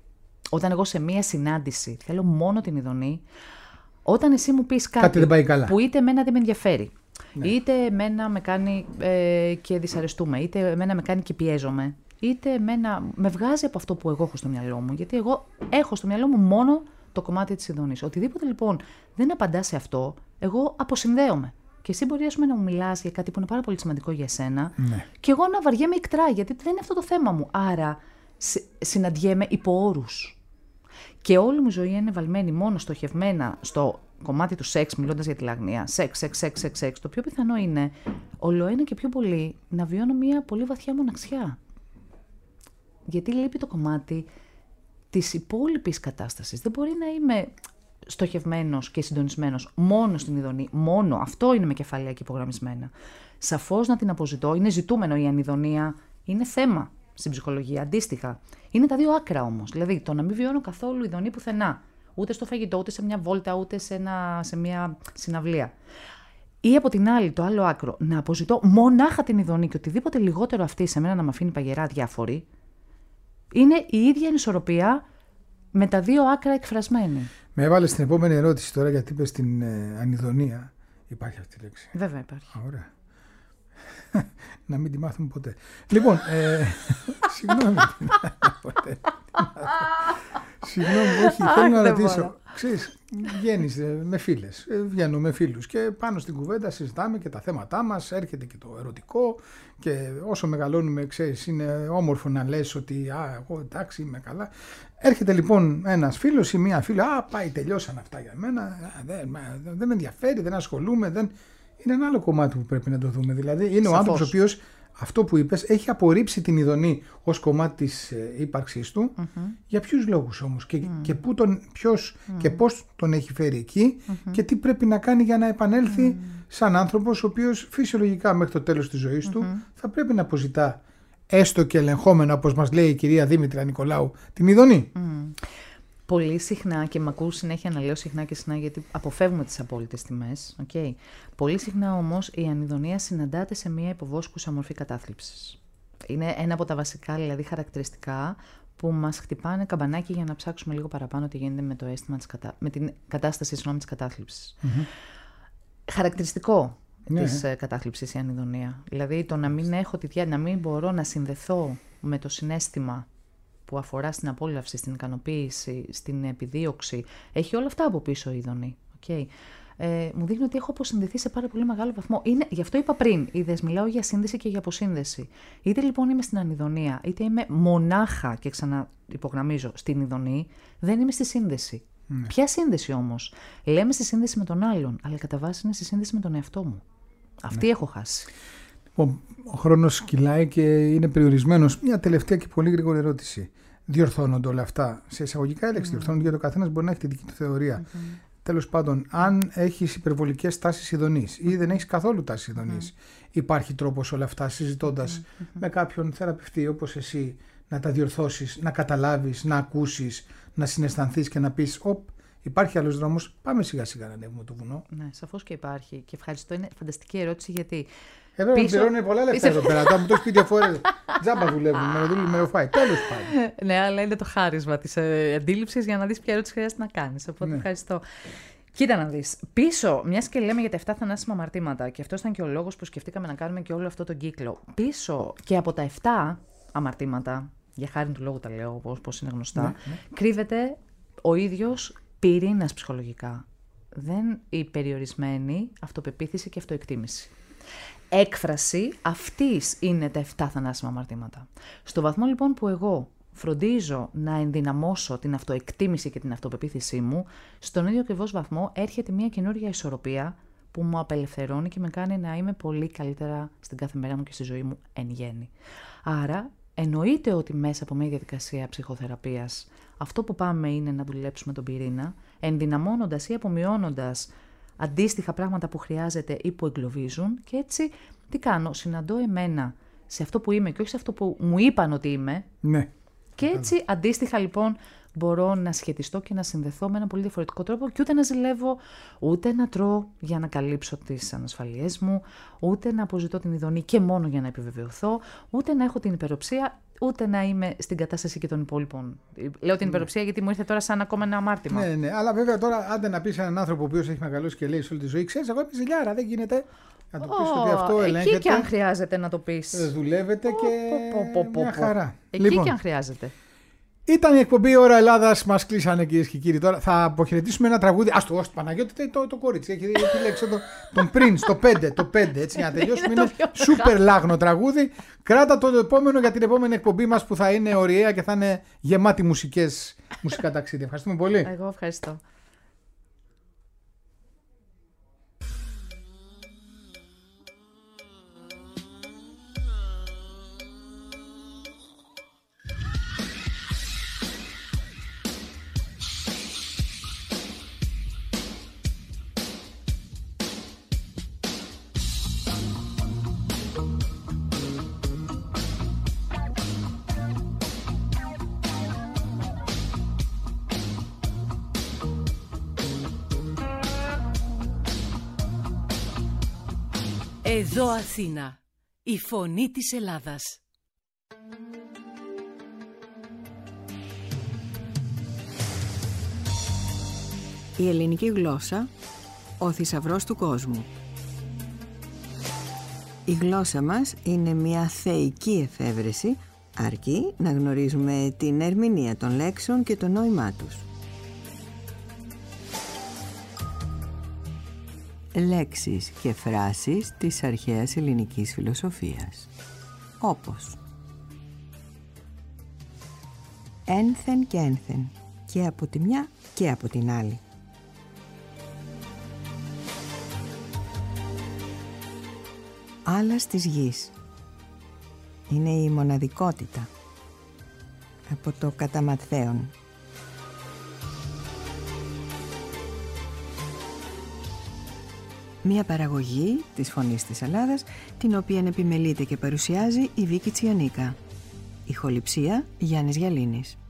Speaker 4: Όταν εγώ σε μία συνάντηση θέλω μόνο την ειδονή, όταν εσύ μου πεις κάτι
Speaker 1: δεν πάει καλά,
Speaker 4: που είτε εμένα δεν με ενδιαφέρει, είτε εμένα με κάνει και δυσαρεστούμε, είτε εμένα με κάνει και πιέζομαι, είτε εμένα με βγάζει από αυτό που εγώ έχω στο μυαλό μου, γιατί εγώ έχω στο μυαλό μου μόνο το κομμάτι της ειδονής. Οτιδήποτε λοιπόν δεν απαντά σε αυτό, εγώ αποσυνδέομαι. Και εσύ μπορεί να μου μιλάς για κάτι που είναι πάρα πολύ σημαντικό για εσένα, και εγώ να βαριέμαι ικτρά, γιατί δεν είναι αυτό το θέμα μου. Άρα συναντιέμαι υπό όρους. Και όλη μου η ζωή είναι βαλμένη μόνο στοχευμένα στο κομμάτι του σεξ, μιλώντας για τη λαγνία. Σεξ. Το πιο πιθανό είναι ολοένα και πιο πολύ να βιώνω μια πολύ βαθιά μοναξιά. Γιατί λείπει το κομμάτι της υπόλοιπης κατάστασης. Δεν μπορεί να είμαι στοχευμένος και συντονισμένος μόνο στην ειδονή. Μόνο αυτό είναι με κεφάλαια και υπογραμμισμένα. Σαφώς να την αποζητώ. Είναι ζητούμενο η ανειδονία. Είναι θέμα στην ψυχολογία. Αντίστοιχα. Είναι τα δύο άκρα όμως. Δηλαδή το να μην βιώνω καθόλου ειδονή πουθενά. Ούτε στο φαγητό, ούτε σε μια βόλτα, ούτε σε μια συναυλία. Ή από την άλλη, το άλλο άκρο, να αποζητώ μονάχα την ειδονή και οτιδήποτε λιγότερο αυτή σε μένα να με αφήνει παγερά διάφορη. Είναι η ίδια ανισορροπία με τα δύο άκρα εκφρασμένη. Με
Speaker 1: έβαλε στην επόμενη ερώτηση τώρα, γιατί είπες την ανειδονία. Υπάρχει αυτή η λέξη?
Speaker 4: Βέβαια υπάρχει.
Speaker 1: Ωραία. Να μην τη μάθουμε ποτέ. Λοιπόν, συγγνώμη. Συγγνώμη, όχι, θέλω να ρωτήσω. Ξέρεις, βγαίνεις με φίλες, βγαίνω με φίλους και πάνω στην κουβέντα συζητάμε και τα θέματά μας, έρχεται και το ερωτικό και όσο μεγαλώνουμε, ξέρεις, είναι όμορφο να λες ότι εγώ εντάξει είμαι καλά. Έρχεται λοιπόν ένας φίλος ή μία φίλη, πάει, τελειώσαν αυτά για μένα, δεν με ενδιαφέρει, δεν ασχολούμαι, δεν... Είναι ένα άλλο κομμάτι που πρέπει να το δούμε. Δηλαδή είναι ο άνθρωπος ο οποίος, αυτό που είπες, έχει απορρίψει την ειδονή ως κομμάτι της ύπαρξής του. Για ποιους λόγους όμως και ποιος και πώς τον έχει φέρει εκεί και τι πρέπει να κάνει για να επανέλθει σαν άνθρωπος ο οποίος φυσιολογικά μέχρι το τέλος της ζωής του θα πρέπει να αποζητά, έστω και ελεγχόμενα, όπως μας λέει η κυρία Δήμητρα Νικολάου, την ειδονή.
Speaker 4: Πολύ συχνά, και με ακούω συνέχεια να λέω συχνά και συχνά, γιατί αποφεύγουμε τις απόλυτες τιμές. Okay. Πολύ συχνά όμως η ανειδονία συναντάται σε μια υποβόσκουσα μορφή κατάθλιψης. Είναι ένα από τα βασικά δηλαδή χαρακτηριστικά που μας χτυπάνε καμπανάκι για να ψάξουμε λίγο παραπάνω τι γίνεται με το αίσθημα με την κατάσταση της κατάθλιψης. Χαρακτηριστικό της κατάθλιψης η ανειδονία. Δηλαδή το να μην έχω να μην μπορώ να συνδεθώ με το συναίσθημα που αφορά στην απόλαυση, στην ικανοποίηση, στην επιδίωξη. Έχει όλα αυτά από πίσω η ειδονή. Okay. μου δείχνει ότι έχω αποσυνδεθεί σε πάρα πολύ μεγάλο βαθμό. Γι' αυτό είπα πριν, είδες, μιλάω για σύνδεση και για αποσύνδεση. Είτε λοιπόν είμαι στην ανιδονία, είτε είμαι μονάχα, και ξαναυπογραμμίζω, στην ειδονή, δεν είμαι στη σύνδεση. Ναι. Ποια σύνδεση όμως? Λέμε στη σύνδεση με τον άλλον, αλλά κατά βάση είναι στη σύνδεση με τον εαυτό μου. Αυτή έχω χάσει.
Speaker 1: Ο χρόνος κυλάει και είναι περιορισμένος. Μια τελευταία και πολύ γρήγορη ερώτηση. Διορθώνονται όλα αυτά? Σε εισαγωγικά έλεξη διορθώνονται, γιατί ο καθένας μπορεί να έχει τη δική του θεωρία. Τέλος πάντων, αν έχεις υπερβολικές τάσεις ειδονής ή δεν έχεις καθόλου τάσεις ειδονής, υπάρχει τρόπος όλα αυτά, συζητώντας με κάποιον θεραπευτή όπως εσύ, να τα διορθώσεις, να καταλάβεις, να ακούσεις, να συναισθανθείς και να πεις υπάρχει άλλος δρόμος, πάμε σιγά σιγά να ανέβουμε το βουνό?
Speaker 4: Ναι, σαφώς και υπάρχει. Και ευχαριστώ, είναι φανταστική ερώτηση, γιατί
Speaker 1: εδώ πληρώνουν πολλά λεφτά εδώ πέρα. Τα μου το σπίτι φορές. Τζάμπα δουλεύουν, με ροφάει. Τέλος πάντων.
Speaker 4: Ναι, αλλά είναι το χάρισμα της αντίληψης για να δεις ποια ερώτηση χρειάζεται να κάνεις. Οπότε ευχαριστώ. Κοίτα να δεις. Πίσω, μιας και λέμε για τα 7 θανάσιμα αμαρτήματα, και αυτό ήταν και ο λόγος που σκεφτήκαμε να κάνουμε και όλο αυτό τον κύκλο. Πίσω και από τα 7 αμαρτήματα, για χάρη του λόγου τα λέω, όπως είναι γνωστά, κρύβεται ο ίδιος πυρήνας ψυχολογικά. Η περιορισμένη αυτοπεποίθηση και αυτοεκτίμηση. Έκφραση αυτής είναι τα 7 θανάσιμα αμαρτήματα. Στο βαθμό λοιπόν που εγώ φροντίζω να ενδυναμώσω την αυτοεκτίμηση και την αυτοπεποίθησή μου, στον ίδιο ακριβώς βαθμό έρχεται μια καινούργια ισορροπία που μου απελευθερώνει και με κάνει να είμαι πολύ καλύτερα στην κάθε μέρα μου και στη ζωή μου εν γέννη. Άρα εννοείται ότι μέσα από μια διαδικασία ψυχοθεραπείας αυτό που πάμε είναι να δουλέψουμε τον πυρήνα, ενδυναμώνοντας ή απομειώνοντας αντίστοιχα πράγματα που χρειάζεται ή που εγκλωβίζουν, και έτσι τι κάνω? Συναντώ εμένα σε αυτό που είμαι και όχι σε αυτό που μου είπαν ότι είμαι.
Speaker 1: Ναι.
Speaker 4: Και έτσι αντίστοιχα λοιπόν μπορώ να σχετιστώ και να συνδεθώ με ένα πολύ διαφορετικό τρόπο, και ούτε να ζηλεύω, ούτε να τρώω για να καλύψω τις ανασφαλιές μου, ούτε να αποζητώ την ειδονή και μόνο για να επιβεβαιωθώ, ούτε να έχω την υπεροψία, ούτε να είμαι στην κατάσταση και των υπόλοιπων. Λέω την υπεροψία γιατί μου ήρθε τώρα σαν ακόμα ένα αμάρτημα.
Speaker 1: Ναι, αλλά βέβαια τώρα άντε να πεις έναν άνθρωπο ο οποίος έχει μεγαλώσει και λέει σε όλη τη ζωή, ξέρεις, εγώ είμαι ζηλιάρα, δεν γίνεται. Να του πεις ότι αυτό ελέγχεται.
Speaker 4: Εκεί και αν χρειάζεται να το πεις.
Speaker 1: Δουλεύετε και μια χαρά.
Speaker 4: Εκεί λοιπόν, και αν χρειάζεται.
Speaker 1: Ήταν η εκπομπή Ώρα Ελλάδας. Μας κλείσανε, κυρίες και κύριοι. Τώρα θα αποχαιρετήσουμε ένα τραγούδι. Το Παναγιώτη, το κορίτσι. Έχει επιλέξει τον Prince, το 5. Έτσι, για να τελειώσουμε. Είναι σούπερ λάγνο τραγούδι. Κράτα το επόμενο για την επόμενη εκπομπή μας, που θα είναι ωριαία και θα είναι γεμάτη μουσικά ταξίδια. Ευχαριστούμε πολύ.
Speaker 4: Εγώ ευχαριστώ.
Speaker 5: Εδώ Αθήνα, η φωνή της Ελλάδας.
Speaker 6: Η ελληνική γλώσσα, ο θησαυρός του κόσμου. Η γλώσσα μας είναι μια θεϊκή εφεύρεση, αρκεί να γνωρίζουμε την ερμηνεία των λέξεων και το νόημά τους. Λέξεις και φράσεις της αρχαίας ελληνικής φιλοσοφίας, όπως ένθεν και ένθεν, και από τη μια και από την άλλη. Άλλας της γης, είναι η μοναδικότητα, από το καταμαθαίον. Μια παραγωγή της Φωνής της Ελλάδας, την οποία επιμελείται και παρουσιάζει η Βίκη Τσιανίκα. Ηχοληψία Γιάννης Γιαλίνης.